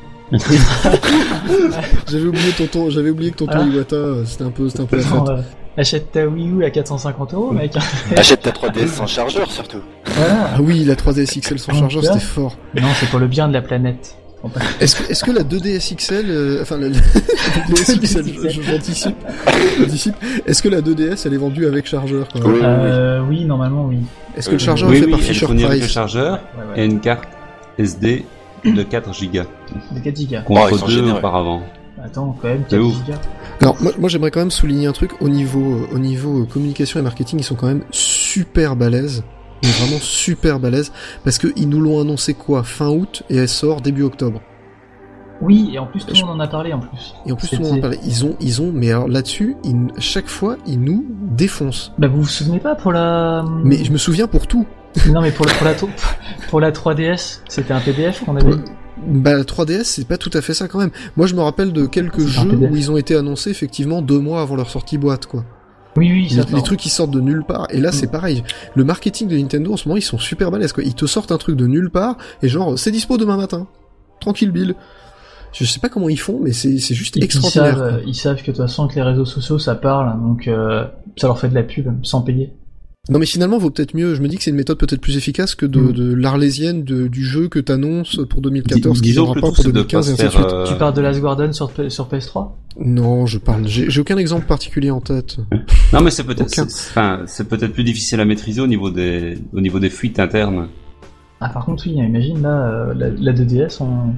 J'avais oublié tonton, j'avais oublié que tonton Voilà. Iwata, euh, c'était un peu, c'était un peu la fête. Attends, euh, achète ta Wii U à quatre cent cinquante euros, mec. Achète ta trois D S sans chargeur surtout. Voilà. Ah oui, la trois D S X L sans Ah, chargeur, là. c'était fort. Non, c'est pour le bien de la planète. Est-ce que, est-ce que la deux D S X L, euh, enfin la, la deux D S X L, je- je- j'anticipe, j'anticipe. Est-ce que la deux D S elle est vendue avec chargeur quand même Oui, oui, oui. Euh, oui, normalement, oui. Est-ce que le chargeur Oui, est fait oui, par elle Fisher fournit avec le Price? chargeur Ouais, et ouais. une carte S D de quatre gigas Des quatre gigas. Oh, ils contre sont deux généreux. auparavant. Attends, quand même, C'est quatre ouf. gigas. Alors moi, moi j'aimerais quand même souligner un truc au niveau, euh, au niveau euh, communication et marketing, ils sont quand même super balèzes, mais vraiment super balèzes, parce que ils nous l'ont annoncé quoi, fin août, et elle sort début octobre. Oui, et en plus, tout le monde en a parlé en plus. Et en plus tout le monde en C'était- parlait. Ils ont, ils ont, mais alors là-dessus, ils- chaque fois ils nous défoncent. Bah, vous vous souvenez pas pour la. Mais je me souviens pour tout. Non, mais pour la, pour la, pour la trois D S, c'était un P D F qu'on avait. Pour- Bah la trois D S c'est pas tout à fait ça quand même. Moi je me rappelle de quelques C'est un jeux P D F. où ils ont été annoncés effectivement deux mois avant leur sortie boîte quoi. Oui, oui, ça Les, les trucs qui sortent de nulle part. Et là, Mm. c'est pareil. Le marketing de Nintendo, en ce moment, ils sont super balèzes, quoi. Ils te sortent un truc de nulle part, et genre, c'est dispo demain matin. Tranquille, Bill. Je sais pas comment ils font, mais c'est, c'est juste Ils, ils extraordinaire. savent, euh, ils savent que de toute façon, avec les réseaux sociaux, ça parle, donc euh, ça leur fait de la pub sans payer. Non, mais finalement, vaut peut-être mieux. Je me dis que c'est une méthode peut-être plus efficace que de, Mm. de l'arlésienne de- du jeu que t'annonces pour deux mille quatorze, Dis- qui disons viendra pas plutôt pour c'est de deux mille pas quinze et se ainsi de faire, suite. euh, Tu parles de Last Guardian sur, P- sur P S trois? Non, je parle, j'ai, j'ai aucun exemple particulier en tête. Non, mais c'est peut-être, Aucun. c'est, enfin, c'est peut-être plus difficile à maîtriser au niveau des, au niveau des fuites internes. Ah, par contre, oui, imagine, là, euh, la, la deux D S, on,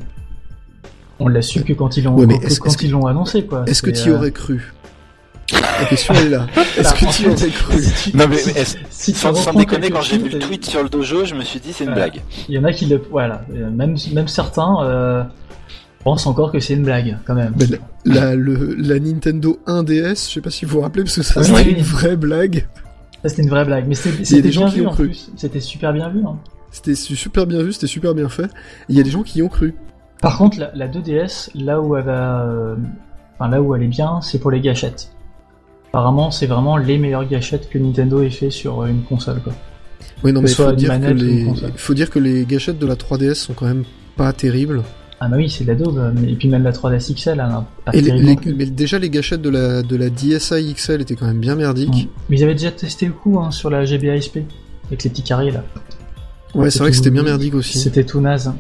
on l'a su que quand ils l'ont, Ouais, mais que est-ce- quand est-ce que- ils l'ont annoncé, quoi. Est-ce que C'est, tu euh, aurais cru? La question elle est là. Est-ce que tu en aurais fait, cru? si tu- Non mais si- est-ce- si tu sans, sans reprends déconner, quelques quand j'ai vu tweets, le tweet sur le dojo, je me suis dit c'est une Ouais. blague. Il y en a qui le, voilà, euh, même, même certains, euh, pensent encore que c'est une blague, quand même. Ben, la, le, la Nintendo un D S, je sais pas si vous vous rappelez, parce que ça Oui, c'était oui. une vraie blague. Ça, c'était une vraie blague, mais c'était, Il y a c'était des gens bien qui vu, ont en cru. plus. C'était super bien vu, hein. C'était su- super bien vu, c'était super bien fait. Il y a des gens qui y ont cru. Par contre, la, la deux D S, là où elle va, euh, enfin là où elle est bien, c'est pour les gâchettes. Apparemment, c'est vraiment les meilleures gâchettes que Nintendo ait fait sur euh, une console, quoi. Oui, non, Que mais ce il faut soit une dire que manette ou une les, console. faut dire que les gâchettes de la trois D S sont quand même pas terribles. Ah bah oui, c'est de la daube, mais- et puis même la trois D S X L, elle a pas Et les, terrible les- non plus. mais déjà les gâchettes de la de la D S i X L étaient quand même bien merdiques. Mm. Mais ils avaient déjà testé le coup hein, sur la G B A S P, avec les petits carrés là. Ouais, c'est vrai que tout- c'était bien merdique aussi. C'était tout naze.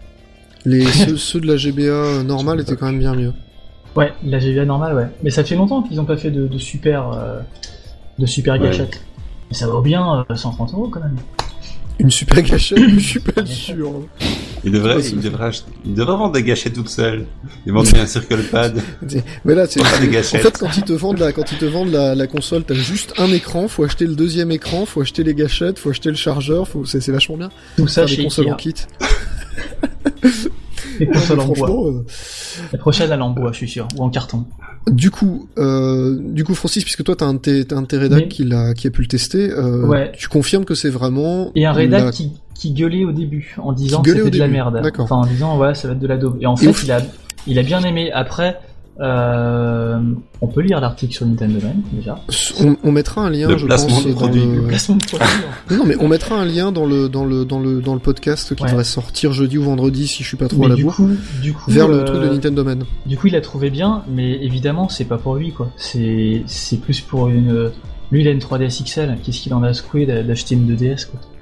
Les ceux, ceux de la G B A normale étaient quand même bien mieux. Ouais, la G B A normale, ouais. Mais ça fait longtemps qu'ils ont pas fait de, de super, euh, de super Ouais. gâchettes. Mais ça vaut bien euh, cent trente euros quand même. Une super gâchette, je suis pas sûr. Il devrait, Ouais, c'est- il devrait acheter, il devrait vendre des gâchettes toutes seules. Ils vendent bien un circle pad. Mais là, c'est Pas des en gâchettes. fait quand ils te vendent la quand ils te vendent la, la console, t'as juste un écran, faut acheter le deuxième écran, faut acheter les gâchettes, faut acheter le chargeur, faut c'est, c'est vachement bien. Tout ça Faire des chez consoles en Ikea. kit. Les consoles en bois. Franchement. euh, La prochaine, elle est en bois, je suis sûr. Ou en carton. Du coup, euh, du coup, Francis, puisque toi t'as un de tes, t'as un de tes rédacs Mais- qui l'a, qui a pu le tester, euh, Ouais. tu confirmes que c'est vraiment. Et un rédac la- qui, qui gueulait au début, en disant Qui que gueulait c'était au de la début, merde. d'accord. Enfin, en disant, voilà, ça va être de la daube. Et en Et fait, au f- il a, il a bien aimé. Après, euh, on peut lire l'article sur Nintendo Man, déjà. On, on mettra un lien, Le je placement pense, du dans produit. le... Placement de produit. Non, non, mais on mettra un lien dans le dans le dans le dans le podcast qui Ouais. devrait sortir jeudi ou vendredi si je suis pas trop Mais à la du bourre, coup, du coup, vers le euh, truc de Nintendo Man. Du coup, il a trouvé bien, mais évidemment, c'est pas pour lui, quoi. C'est, c'est plus pour une. Lui, il a une trois D S X L. Qu'est-ce qu'il en a secoué d'a- d'acheter une deux D S, quoi.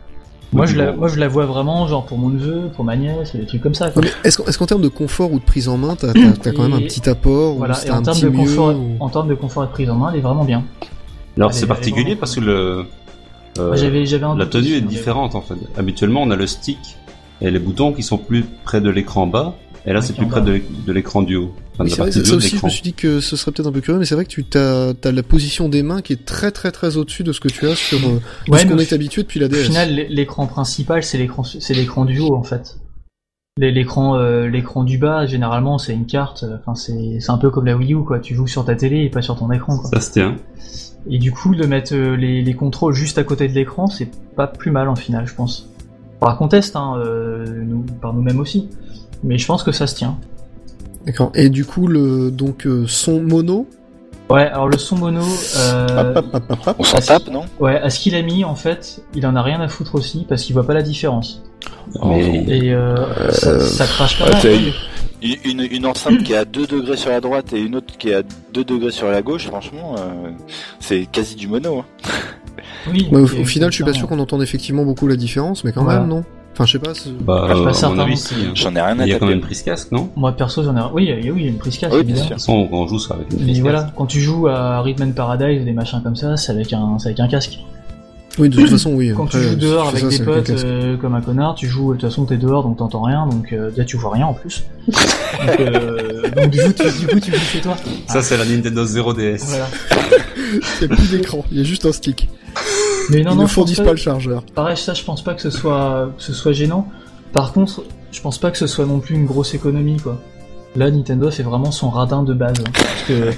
Moi je, la, moi je la vois vraiment genre pour mon neveu, pour ma nièce, des trucs comme ça. Quoi. Mais est-ce, est-ce qu'en termes de confort ou de prise en main, t'as, t'as, t'as quand même un petit apport voilà, ou et en un termes petit de confort, mieux, ou... en termes de confort et de prise en main, elle est vraiment bien. Alors elle c'est est, particulier parce que le euh, j'avais, j'avais un la tenue est différente en fait. Habituellement on a le stick et les boutons qui sont plus près de l'écran bas, et là ouais, c'est plus près de, de l'écran du haut. Enfin, oui, c'est vrai, ça aussi je me suis dit que ce serait peut-être un peu curieux, mais c'est vrai que tu t'as, t'as la position des mains qui est très très très au-dessus de ce que tu as sur euh, ouais, ce qu'on au est habitué depuis la D S. Au final, l'écran principal c'est l'écran, c'est l'écran du haut en fait. L'écran, euh, l'écran du bas généralement c'est une carte. Enfin c'est, c'est un peu comme la Wii U quoi. Tu joues sur ta télé et pas sur ton écran quoi. Ça se tient. Et du coup de mettre euh, les, les contrôles juste à côté de l'écran c'est pas plus mal en final je pense. Faudra qu'on teste hein, euh, nous, par nous-mêmes aussi. Mais je pense que ça se tient. D'accord. Et du coup, le donc euh, son mono. Ouais, alors le son mono. Euh, hop, hop, hop, hop. On s'en tape, non? Ouais, à ce qu'il a mis, en fait, il en a rien à foutre aussi parce qu'il voit pas la différence. Mais... Et euh, euh, ça, ça crache pas mal. Une, une, une enceinte qui est à deux degrés sur la droite et une autre qui est à deux degrés sur la gauche, franchement, euh, c'est quasi du mono. Hein. Oui. Bah, au, au final, je suis pas sûr qu'on entende effectivement beaucoup la différence, mais quand voilà. même, non. Enfin, je sais pas. C'est... Bah, enfin, je suis pas à mon avis, si, hein. J'en ai rien à taper. Il y a quand même une prise casque, non? Moi, perso, j'en ai. Oui, il y a, oui, il y a une prise casque. Oui, évidemment. De toute façon, on joue ça avec une prise Mais casque. voilà, quand tu joues à Rhythm and Paradise, des machins comme ça, c'est avec un, c'est avec un casque. Oui, de toute façon, oui. Quand Après, tu joues dehors avec ça, des potes euh, comme un connard, tu joues, de toute façon t'es dehors donc t'entends rien, donc euh, déjà tu vois rien en plus. donc, euh, donc du coup tu, du coup tu joues chez toi. Ça ah. c'est la Nintendo zéro D S. Voilà. Il n'y a plus d'écran, il y a juste un stick. Mais non, Ils non, ne fournissent pas, pas le chargeur. Pareil, ça je pense pas que ce soit, que ce soit gênant. Par contre, je pense pas que ce soit non plus une grosse économie quoi. Là Nintendo fait vraiment son radin de base. Hein, parce que...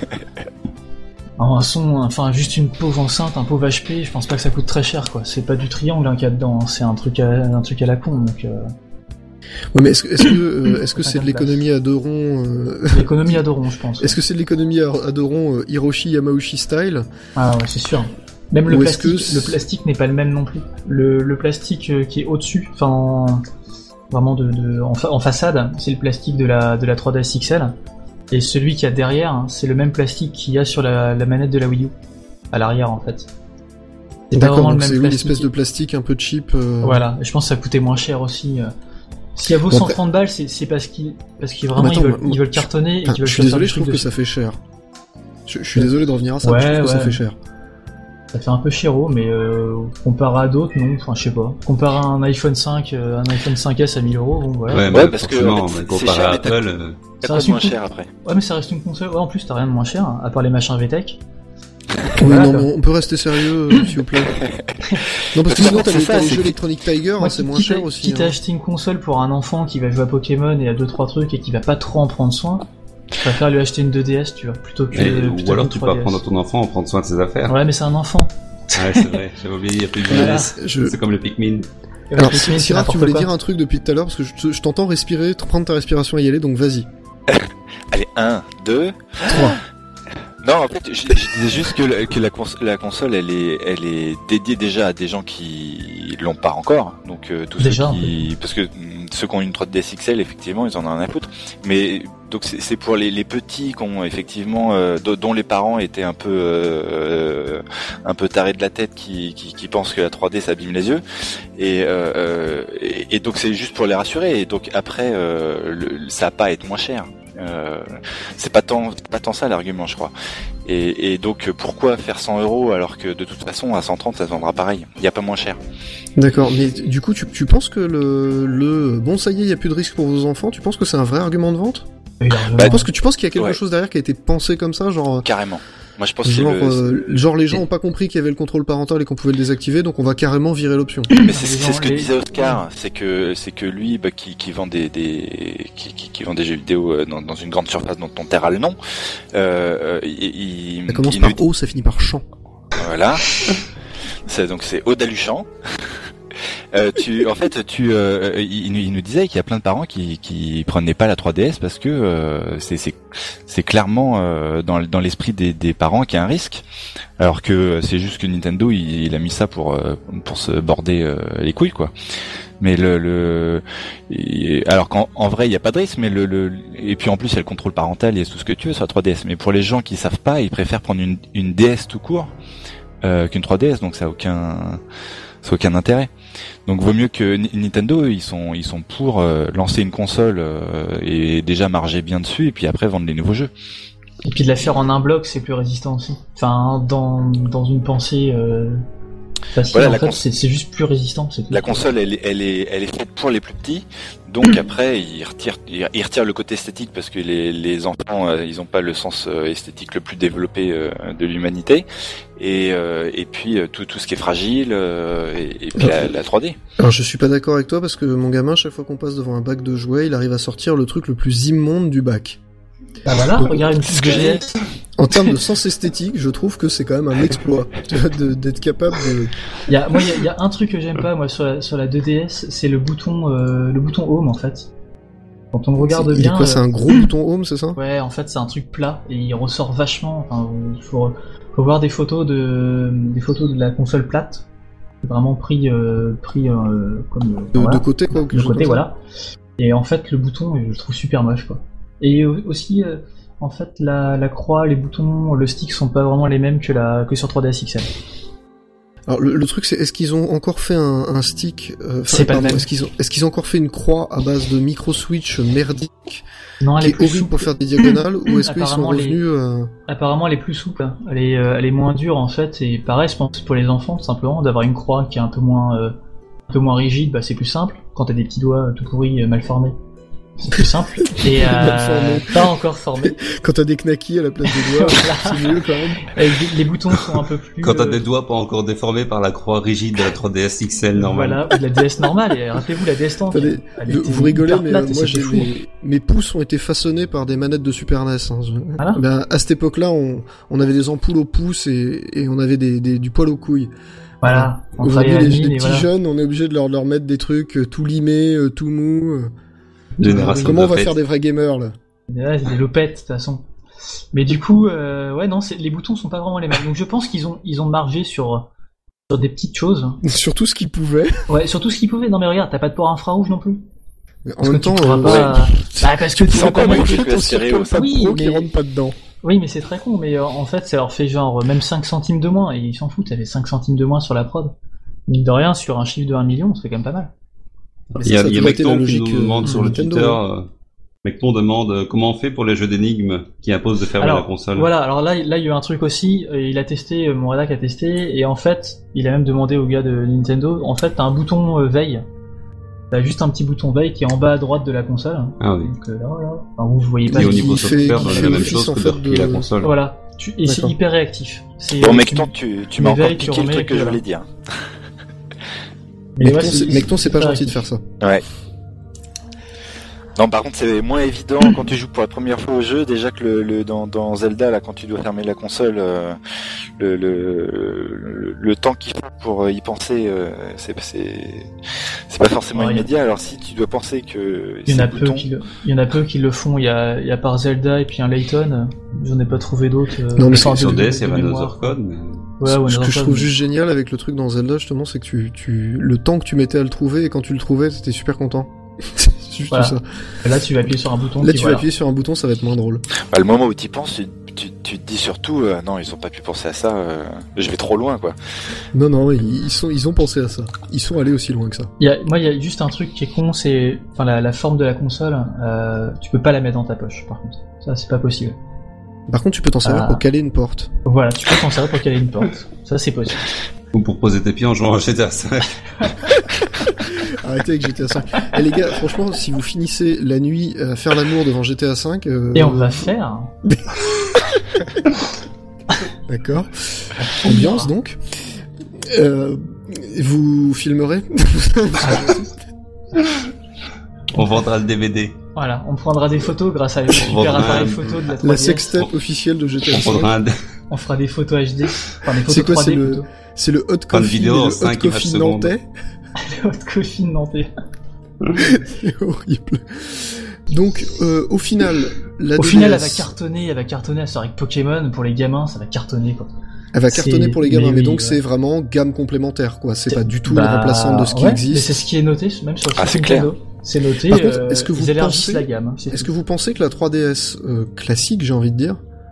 un son, enfin juste une pauvre enceinte, un pauvre H P, je pense pas que ça coûte très cher quoi. C'est pas du triangle hein, qu'il y a dedans, hein. C'est un truc à un truc à la con donc. Euh... Ouais mais est-ce que est-ce que euh, est-ce que c'est de l'économie à deux ronds euh... L'économie à deux ronds je pense. Est-ce que c'est de l'économie à, à deux ronds euh, Hiroshi Yamauchi style? Ah ouais c'est sûr. Même le Ou plastique, que le plastique n'est pas le même non plus. Le, le plastique euh, qui est au-dessus, enfin en... vraiment de, de en, fa- en façade, c'est le plastique de la de la trois D S X L. Et celui qu'il y a derrière, hein, c'est le même plastique qu'il y a sur la, la manette de la Wii U, à l'arrière en fait. C'est D'accord, donc le c'est une espèce de plastique un peu cheap. Euh... Voilà, et je pense que ça coûtait moins cher aussi. Euh... Si elle vaut bon, cent trente balles, c'est, c'est parce qu'ils parce qu'ils vraiment attends, ils, veulent, moi, ils veulent cartonner et qu'ils veulent. Je suis désolé, je trouve que ça fait cher. Je, je suis ouais. désolé de revenir à ça, ouais, mais je trouve ouais. que ça fait cher. Ça fait un peu chéro, mais euh, comparé à d'autres, non. Enfin, je sais pas. Comparé à un iPhone cinq, euh, un iPhone cinq S à mille euros, bon, voilà. Ouais, ouais parce que en fait, comparé à Apple, euh... ça reste moins con... cher après. Ouais, mais ça reste une console. Ouais, en plus, t'as rien de moins cher, hein, à part les machins V T E C. Oui, voilà, non, mais on peut rester sérieux, euh, s'il vous plaît. Non, parce que sinon, t'as les, t'as les jeux Electronic Tiger, moi, hein, c'est moins cher aussi. Quitte à acheter une console pour un enfant qui va jouer à Pokémon et à deux trois trucs et qui va pas trop en prendre soin, je préfère lui acheter une deux D S, tu vois, plutôt que. Mais, plutôt ou alors tu peux apprendre à ton enfant à prendre soin de ses affaires. Ouais, mais c'est un enfant. Ouais, c'est vrai, j'avais oublié, il y a plus de jeunesse. Voilà, je... C'est comme le Pikmin. Alors, Pikmin, Syrah, tu voulais quoi dire un truc depuis tout à l'heure, parce que je, je t'entends respirer, prendre ta respiration et y aller, donc vas-y. Allez, un, deux, trois. Non, en fait, je, je disais juste que, la, que la, cons- la console, elle est, elle est dédiée déjà à des gens qui l'ont pas encore. Donc, euh, tous déjà, ceux qui, parce que ceux qui ont une trois D S X L, effectivement, ils en ont rien à foutre. Mais donc, c'est, c'est pour les, les petits qui ont effectivement, euh, dont les parents étaient un peu, euh, un peu tarés de la tête, qui, qui, qui pensent que la trois D s'abîme les yeux. Et, euh, et, et donc, c'est juste pour les rassurer. Et donc, après, euh, le, ça va pas être moins cher. Euh, c'est pas tant, pas tant ça l'argument, je crois. Et, et donc pourquoi faire cent euros alors que de toute façon à cent trente ça se vendra pareil. Il y a pas moins cher. D'accord, mais du coup tu, tu penses que le, le bon ça y est, il y a plus de risque pour vos enfants. Tu penses que c'est un vrai argument de vente? Bah, tu penses que tu penses qu'il y a quelque ouais. chose derrière qui a été pensé comme ça, genre carrément. Moi je pense genre, que c'est le... euh, genre les gens ont pas compris qu'il y avait le contrôle parental et qu'on pouvait le désactiver, donc on va carrément virer l'option. Mais c'est, c'est ce que les... disait Oscar, c'est que c'est que lui bah, qui, qui vend des, des qui, qui, qui vend des jeux vidéo dans, dans une grande surface dont on taira le nom. Euh, il, ça commence il par nous... O, ça finit par champ. Voilà. c'est, donc c'est Odaluchan. Euh, tu, en fait, tu, euh, il, il nous disait qu'il y a plein de parents qui, qui prenaient pas la trois D S parce que euh, c'est, c'est, c'est clairement euh, dans, dans l'esprit des, des parents qu'il y a un risque. Alors que c'est juste que Nintendo, il, il a mis ça pour, pour se border euh, les couilles, quoi. Mais le, le, il, alors qu'en en vrai, il n'y a pas de risque, mais le, le, et puis en plus, il y a le contrôle parental, il y a tout ce que tu veux sur la trois D S. Mais pour les gens qui savent pas, ils préfèrent prendre une, une D S tout court euh, qu'une trois D S, donc ça a aucun c'est aucun intérêt. Donc vaut mieux que N- Nintendo, ils sont ils sont pour euh, lancer une console euh, et déjà marger bien dessus et puis après vendre les nouveaux jeux. Et puis de la faire en un bloc, c'est plus résistant aussi. Enfin, dans dans une pensée euh, facile, Voilà, en la fait, cons- c'est, c'est juste plus résistant. C'est tout. La console, elle, est- elle est, elle est faite pour les plus petits. Donc après, ils retirent, ils retirent le côté esthétique parce que les, les enfants, euh, ils ont pas le sens euh, esthétique le plus développé euh, de l'humanité. Et, euh, et puis euh, tout, tout ce qui est fragile euh, et, et puis la, la trois D. Alors je suis pas d'accord avec toi parce que mon gamin, chaque fois qu'on passe devant un bac de jouets, il arrive à sortir le truc le plus immonde du bac. Ah voilà, Donc, regarde une petite G S. En termes de sens esthétique, je trouve que c'est quand même un exploit tu vois, de, d'être capable de... Il y a, moi, il y a, il y a un truc que j'aime pas, moi, sur la, sur la deux D S, c'est le bouton, euh, le bouton Home, en fait. Quand on le regarde c'est, il est bien. quoi, c'est euh, un gros bouton Home, c'est ça? Ouais, en fait, c'est un truc plat et il ressort vachement. Enfin, faut, faut voir des photos de, des photos de la console plate, vraiment pris, euh, pris euh, comme De, voilà, de côté, quoi. ou quelque de chose côté, comme ça. voilà. Et en fait, le bouton, je le trouve super moche, quoi. Et aussi, euh, en fait, la, la croix, les boutons, le stick sont pas vraiment les mêmes que la que sur trois D S X L. Alors le, le truc c'est, est-ce qu'ils ont encore fait un, un stick euh, C'est pas le même. Est-ce qu'ils ont, est-ce qu'ils ont encore fait une croix à base de micro switch merdique Non, elle qui est est plus horrible souple. pour faire des diagonales ou est-ce qu'ils sont Apparemment, les- revenus euh... Apparemment, elle est plus souple. Elle est, euh, elle est moins dure en fait. Et pareil, je pense pour les enfants, tout simplement, d'avoir une croix qui est un peu moins, euh, un peu moins rigide, bah c'est plus simple. Quand t'as des petits doigts tout pourris, euh, mal formés, c'est plus simple. Et Mal euh, formés. pas encore formés. Quand t'as des knackis à la place des doigts, Voilà. c'est mieux quand même. Et les- les boutons sont un peu plus. Quand t'as euh, des doigts pas encore déformés par la croix rigide de la trois D S X L normale. Voilà, ou de la D S normale. Et rappelez-vous, la D S standard. Attendez, elle le- était vous rigolez, hyper mais plate euh, et moi c'était j'ai fou. mes, mes pouces ont été façonnés par des manettes de Super N E S. Hein. Je- Voilà. Ben, à cette époque-là, on, on avait des ampoules aux pouces et, et on avait des, des, du poil aux couilles. Voilà. On Aujourd'hui, travaillait à la les, mine les et petits voilà. jeunes, on est obligé de leur, leur mettre des trucs euh, tout limés, euh, tout mous. euh. Génération Comment on va de faire des vrais gamers là? Ouais, c'est des lopettes de toute façon. Mais du coup, euh, ouais, non, c'est, les boutons sont pas vraiment les mêmes. Donc je pense qu'ils ont, ils ont margé sur, sur des petites choses. Surtout ce qu'ils pouvaient. Ouais, surtout ce qu'ils pouvaient. Non mais regarde, t'as pas de port infrarouge non plus. Mais en Parce même que tu temps, pourras euh, pas. Bah parce que tu C'est vas encore pas mieux mettre- que ton le stéréo. cirque comme ça Oui, pro qui mais- rentre pas dedans. Oui, mais c'est très con. Mais euh, en fait, ça leur fait genre même cinq centimes de moins et ils s'en foutent. Ça fait cinq centimes de moins sur la prod. Mine de rien, sur un chiffre de un million, ça fait quand même pas mal. Mais Il y a, ça, ça il y a toujours été la Mecton qui logique, nous euh, demande sur le Nintendo, Twitter, hein. euh, Mecton demande euh, comment on fait pour les jeux d'énigmes qui imposent de fermer Alors, la console. Voilà, alors là, là, il y a eu un truc aussi, euh, il a testé, euh, mon rédac a testé, et en fait, il a même demandé au gars de Nintendo, en fait, t'as un bouton euh, veille, t'as juste un petit bouton veille qui est en bas à droite de la console, Ah oui. donc euh, là, voilà, enfin, vous, vous voyez pas Et au ce qui niveau qui- fait- software, qui c'est fait la même office, chose en que fait, de replier de- la console. Voilà, tu, et c'est D'accord. hyper réactif. C'est, Bon, euh, mec, tu- tant tu, tu tu m'as mets encore veille, tu piqué le remets, truc que je voilà. voulais dire. mais Mecton, ouais, c'est, Mecton, c'est pas hyper gentil de réactif. faire ça. Ouais. Non, par contre, c'est moins évident quand tu joues pour la première fois au jeu. Déjà que le, le dans, dans Zelda, là, quand tu dois fermer la console, euh, le, le, le, le temps qu'il faut pour y penser, euh, c'est, c'est, c'est pas forcément Ouais, immédiat. Alors si tu dois penser que Il y en ces a peu boutons- qui le, il y en a peu qui le font, il y a, il y a par Zelda et puis un Layton, euh, j'en ai pas trouvé d'autres. euh, Non, mais enfin, Sur de- D de- S, il y de avait mémoire. Another Code, mais... Ouais, Ce ouais, que Another je Code, trouve mais- juste génial avec le truc dans Zelda, justement, c'est que tu, tu, le temps que tu mettais à le trouver, et quand tu le trouvais, t'étais super content. C'est juste Voilà. ça. Là, tu vas appuyer sur un bouton. Là, qui, tu voilà. vas appuyer sur un bouton, ça va être moins drôle. Bah, le moment où tu y penses, tu, tu, tu te dis surtout, euh, non, ils ont pas pu penser à ça. euh, je vais trop loin, quoi. Non, non, ils, ils sont, ils ont pensé à ça. Ils sont allés aussi loin que ça. Il y a, moi, il y a juste un truc qui est con, c'est, enfin, la, la forme de la console. Euh, tu peux pas la mettre dans ta poche, par contre. Ça, c'est pas possible. Par contre, tu peux t'en servir Ah. pour caler une porte. Voilà, tu peux t'en servir pour caler une porte. Ça, c'est possible. Ou pour poser tes pieds en jouant à G T A cinq. Arrêtez avec G T A cinq. Eh les gars, franchement, si vous finissez la nuit à faire l'amour devant G T A cinq... Euh... Et on va faire. D'accord. Ambiance, donc. Euh, vous filmerez On vendra le D V D. Voilà, on prendra des photos grâce à un super vendra appareil un- photo de la trois la D S. sextape officielle de G T A On cinq. prendra un... On fera des photos H D. Enfin, des photos C'est quoi, trois D c'est le- plutôt. C'est le hot Pas de coffee, vidéo mais en le hot cinq images coffee secondes. nantais. Le hot coffee nantais. C'est horrible. Donc, euh, au final, la Au D D S, final, elle va cartonner, elle va cartonner, elle sort avec Pokémon, pour les gamins, ça va cartonner, quoi. elle va cartonner c'est- pour les gamins, mais mais, oui, donc ouais. c'est vraiment gamme complémentaire, quoi. C'est pas du tout Bah, une remplaçante de ce qui ouais, Mais existe. c'est ce qui est noté, même sur le Ah, site c'est clair. Nintendo. C'est noté, Par contre, euh, est-ce que vous ils élargissent pensez- la gamme. c'est Est-ce tout. que vous pensez que la trois D S euh, classique, j'ai envie de dire,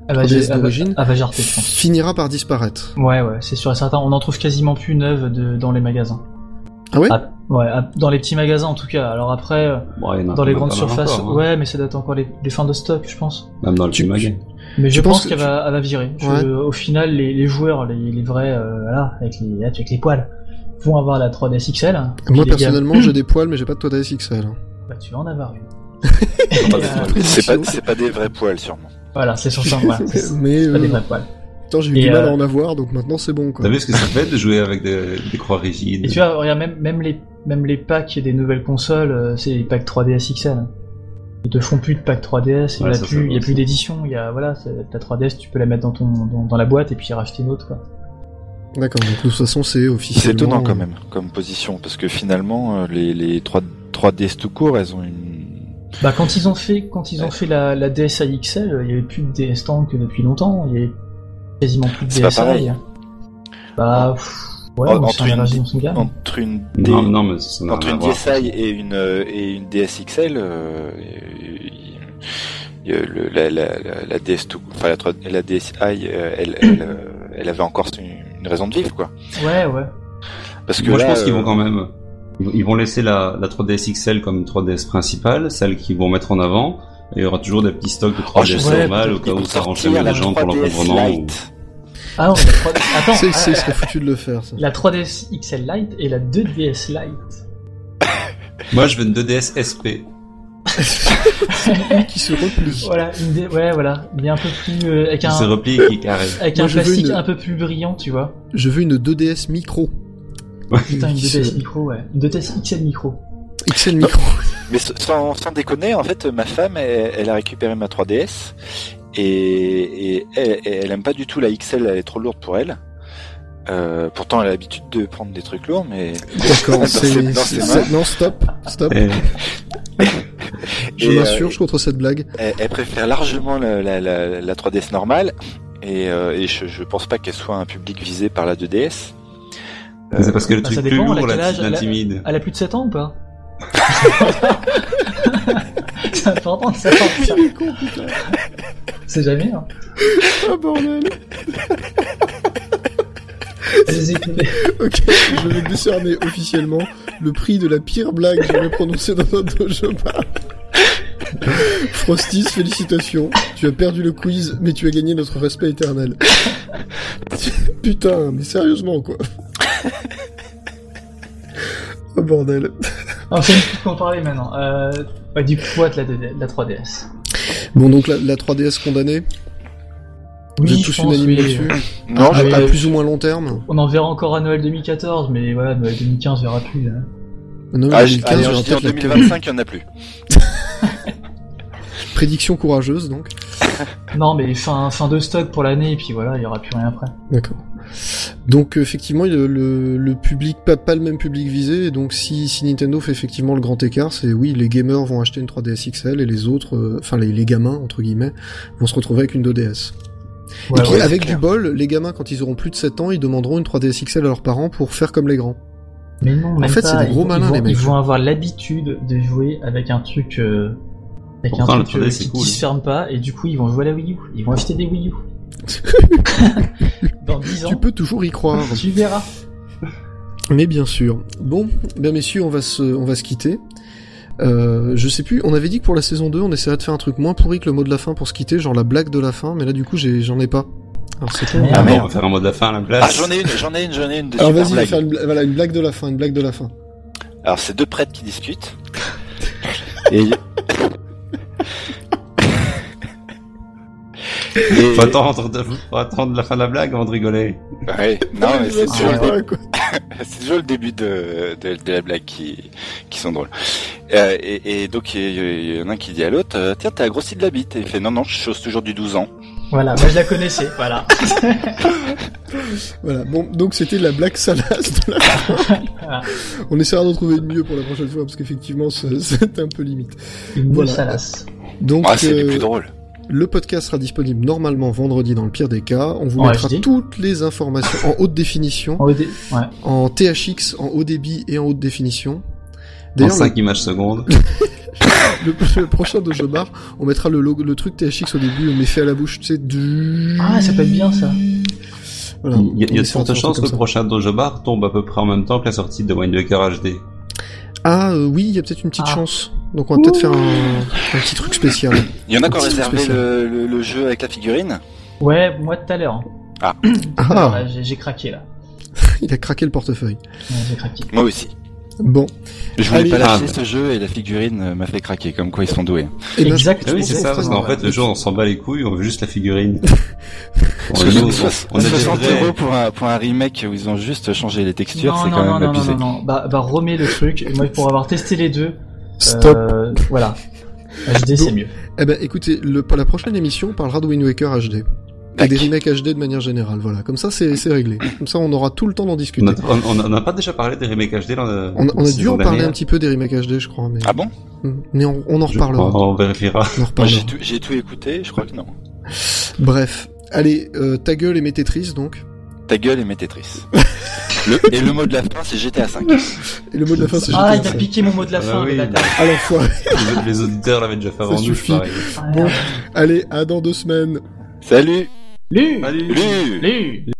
Elle va, trois D S elle va- d'origine, elle va jarter, je pense. finira par disparaître. Ouais, ouais, c'est sûr et certain. On en trouve quasiment plus neuves de, dans les magasins. Ah ouais? Ah, ouais, ah, dans les petits magasins en tout cas. Alors après, euh, Bon, il y en a dans les quand même grandes pas mal surfaces, encore, hein. ouais, mais ça date encore les, les fins de stock, je pense. Même dans le Tu- petit magasin. Mais Tu je penses pense que qu'elle tu- va, elle va virer. Je- Ouais. Au final, les, les joueurs, les, les vrais, euh, voilà, avec les, avec les poils, vont avoir la trois D S X L. puis Moi les gars- personnellement, j'ai des poils, mais j'ai pas de trois D S X L. Bah, tu vas en avoir une. Pas Et, de euh, poils. C'est pas, c'est pas des vrais poils, sûrement. Voilà, c'est sur ça. Voilà, c'est c'est Mais pas des euh, vrais poils. putain, j'ai eu Et, du mal euh, à en avoir, donc maintenant c'est bon quoi. T'as vu ce que ça fait de jouer avec des, des croix rigides? Et tu vois, regarde, même, même les, même les packs des nouvelles consoles, euh, c'est les packs trois D S X L. Ils te font plus de pack trois D S, il y Ouais, a ça, plus, ça il y a va, plus ça. d'édition, il y a, voilà, c'est- ta trois D S, tu peux la mettre dans ton, dans, dans la boîte et puis racheter une autre, quoi. D'accord, donc de toute façon c'est C'est officiellement... étonnant quand même, comme position, parce que finalement, euh, les, les trois, trois D S tout court, elles ont une... Bah, quand ils ont fait, quand ils ont fait la, la D S i X L, il y avait plus de D S Tank depuis longtemps, il y avait quasiment plus de C'est pas D S i. pareil. Bah, pff, ouais, En- on entre s'en une- élargit dans son gamme. Entre une, D- Non, non, mais ça n'a entre rien à une voir. D S i et une, euh, et une D S X L, euh, il- il y a le- la, la, la, la D S tout, enfin la, trois- la D S i, euh, elle, elle, euh, elle avait encore une, une raison de vivre, quoi. Ouais, ouais. Parce que Moi, là, je pense qu'ils euh, vont quand même, ils vont- ils vont laisser la, la trois D S X L comme une trois D S principale, celle qu'ils vont mettre en avant, et il y aura toujours des petits stocks de trois D S ouais, normales au ils cas vont où ça sortir renchaîne la les gens pour trois D S l'encombrement. ou- Lite. Ah non, la trois D S... Attends, C'est, c'est, euh, il serait foutu de le faire ça. la trois D S X L Lite et la deux D S Lite. Moi, je veux une deux D S S P. Qui se replie. Voilà, une D... ouais, voilà, il est un peu plus, euh, avec Qui un, se replie et qui est carré. avec Moi, un je veux plastique une- un peu plus brillant, tu vois. Je veux une deux D S micro. Putain, une Qui deux D S se- micro, ouais. Une deux D S X L micro. X L micro. Mais sans, sans déconner, en fait, ma femme, elle, elle a récupéré ma trois D S et, et elle, elle aime pas du tout la X L, elle est trop lourde pour elle. Euh, pourtant, elle a l'habitude de prendre des trucs lourds, mais D'accord, Dans c'est, ses- dans c'est- ses c'est- mains. non, stop, stop. Et Je Et, m'insurge euh, contre cette blague. elle, elle préfère largement la, la, la, la trois D S normale et, euh, et je, je pense pas qu'elle soit un public visé par la deux D S. mais c'est parce que le Bah, truc ça plus dépend, elle a lourd, quel là, âge, elle a- l'intimide. Elle a plus de sept ans ou pas? C'est important de savoir ça. Il est con, putain. C'est jamais, hein. Ah bordel. Allez-y, écoutez. Ok, je vais décerner officiellement le prix de la pire blague jamais prononcée dans notre dojo bar. Frostis, félicitations. Tu as perdu le quiz, mais tu as gagné notre respect éternel. Putain, mais sérieusement, quoi. Oh bordel. On fait une petite qu'on parlait maintenant. Euh, ouais, du poids de la, deux D de la trois D S. Bon, donc la, la trois D S condamnée. Vous Oui, êtes je tous pense, unanimes oui. là-dessus. Non, Ah, je- mais- À plus ou moins long terme. On en verra encore à Noël deux mille quatorze, mais voilà, Noël deux mille quinze verra plus. Hein. Non, ah, deux je, mille quinze, allez, j'aurai je dis en peut-être la deux mille vingt-cinq, il y en a plus. prédiction courageuse, donc. Non, mais fin, fin de stock pour l'année, et puis voilà, il y aura plus rien après. D'accord. Donc effectivement, le, le, le public, pas, pas le même public visé, et donc si, si Nintendo fait effectivement le grand écart, c'est oui, les gamers vont acheter une trois D S X L et les autres, euh, enfin les, les gamins, entre guillemets, vont se retrouver avec une deux D S. Ouais, et puis ouais, avec c'est du clair. bol, les gamins, quand ils auront plus de sept ans, ils demanderont une trois D S X L à leurs parents pour faire comme les grands. Mais non, même fait, pas. c'est des gros ils, malins, ils vont, les mecs. Ils vont avoir l'habitude de jouer avec un truc, euh, avec Pourtant, un le truc trois D, euh, c'est qui, cool. qui se ferme pas, et du coup, ils vont jouer à la Wii U. Ils vont acheter des Wii U. Dans dix ans, Tu peux toujours y croire. tu verras. Mais bien sûr. Bon, bien messieurs, on va se, on va se quitter. Euh, je sais plus, on avait dit que pour la saison deux, on essaierait de faire un truc moins pourri que le mot de la fin pour se quitter, genre la blague de la fin, mais là du coup, j'ai, j'en ai pas. Alors c'est quoi? Merde. Ah, merde. bon, on va faire un mot de la fin à la place. Ah, j'en ai une, j'en ai une, j'en ai une de Alors super vas-y, blague. faire une, bla- voilà, une blague de la fin, une blague de la fin. Alors, c'est deux prêtres qui discutent. Et... Et- Faut attendre, de- faut attendre la fin de la blague avant de rigoler. Ouais, non, mais c'est Ah, toujours, le ouais, début- quoi. c'est toujours le début de, de, de la blague qui, qui sont drôles. Euh, et, et donc, il y, il y en a un qui dit à l'autre, euh, tiens, t'as grossi de la bite. Et il fait, non, non, je chose toujours du douze ans. Voilà, moi je la connaissais, voilà. Voilà, bon, donc c'était la blague salace de la Voilà. On essaiera d'en trouver une mieux pour la prochaine fois, parce qu'effectivement, c'est, c'est un peu limite. Une Voilà. voilà. salace. Donc, Ah, c'est les euh, plus drôles. le podcast sera disponible normalement vendredi dans le pire des cas. On vous En mettra H D. toutes les informations en haute définition, En O D, ouais. en T H X, en haut débit et en haute définition. En D'ailleurs, cinq images secondes. le, le prochain de Bar, on mettra le, logo, le truc T H X au début, mais fait à la bouche, tu sais. Du... Ah, ça peut être bien ça. Voilà, Il y a, il y a de on fortes chances que le prochain Dojo Bar tombe à peu près en même temps que la sortie de Wind Waker H D. Ah euh, oui, il y a peut-être une petite Ah. chance. Donc on va peut-être faire un, un petit truc spécial. Il y en a qui ont Un petit truc réservé spécial. le, le, le jeu avec la figurine. Ouais, moi tout à l'heure. Ah. Ah, Là, j'ai, j'ai craqué là. il a craqué le portefeuille. Ouais, j'ai craqué. Moi aussi. Bon, Je voulais Allez. pas lâcher Ah. ce jeu et la figurine euh, m'a fait craquer, comme quoi ils sont doués. et ben, Exact. Ah oui, c'est pense ça, qu'on parce fera- qu'en fait, le jour, on s'en bat les couilles, on veut juste la figurine. on, Soix- joue, soix- on a des soixante vrais- euros pour un, pour un remake où ils ont juste changé les textures, non, c'est non, quand non, même non, abusé. non, non, non. Bah, bah, remets le truc. Et moi, pour avoir testé les deux, Stop. euh, voilà. H D, c'est mieux. Eh ben, écoutez, le, pour la prochaine émission, on parlera de Wind Waker H D. Et Tac. des remakes H D de manière générale, voilà. Comme ça, c'est, c'est réglé. Comme ça, on aura tout le temps d'en On discuter. a- On on n'a pas déjà parlé des remakes H D dans la On, on a dû saison en parler dernière un petit peu des remakes H D, je crois, mais, Ah bon? mais on, on en Je reparlera. crois, On vérifiera. On en Moi reparlera. j'ai tout, j'ai tout écouté, je crois que non. Bref. Allez, euh, ta gueule et mes Tetris, donc. Ta gueule et mes Tetris. le, et le mot de la fin c'est G T A cinq. Et le mot de la fin, c'est Ah, G T A il a piqué mon mot de la Ah fin, oui. le bâtard. À la fois. les, les auditeurs l'avaient déjà fait avant nous, suffit. pareil. Bon, allez, à dans deux semaines. Salut! Lu! Salut. Salut! Lu!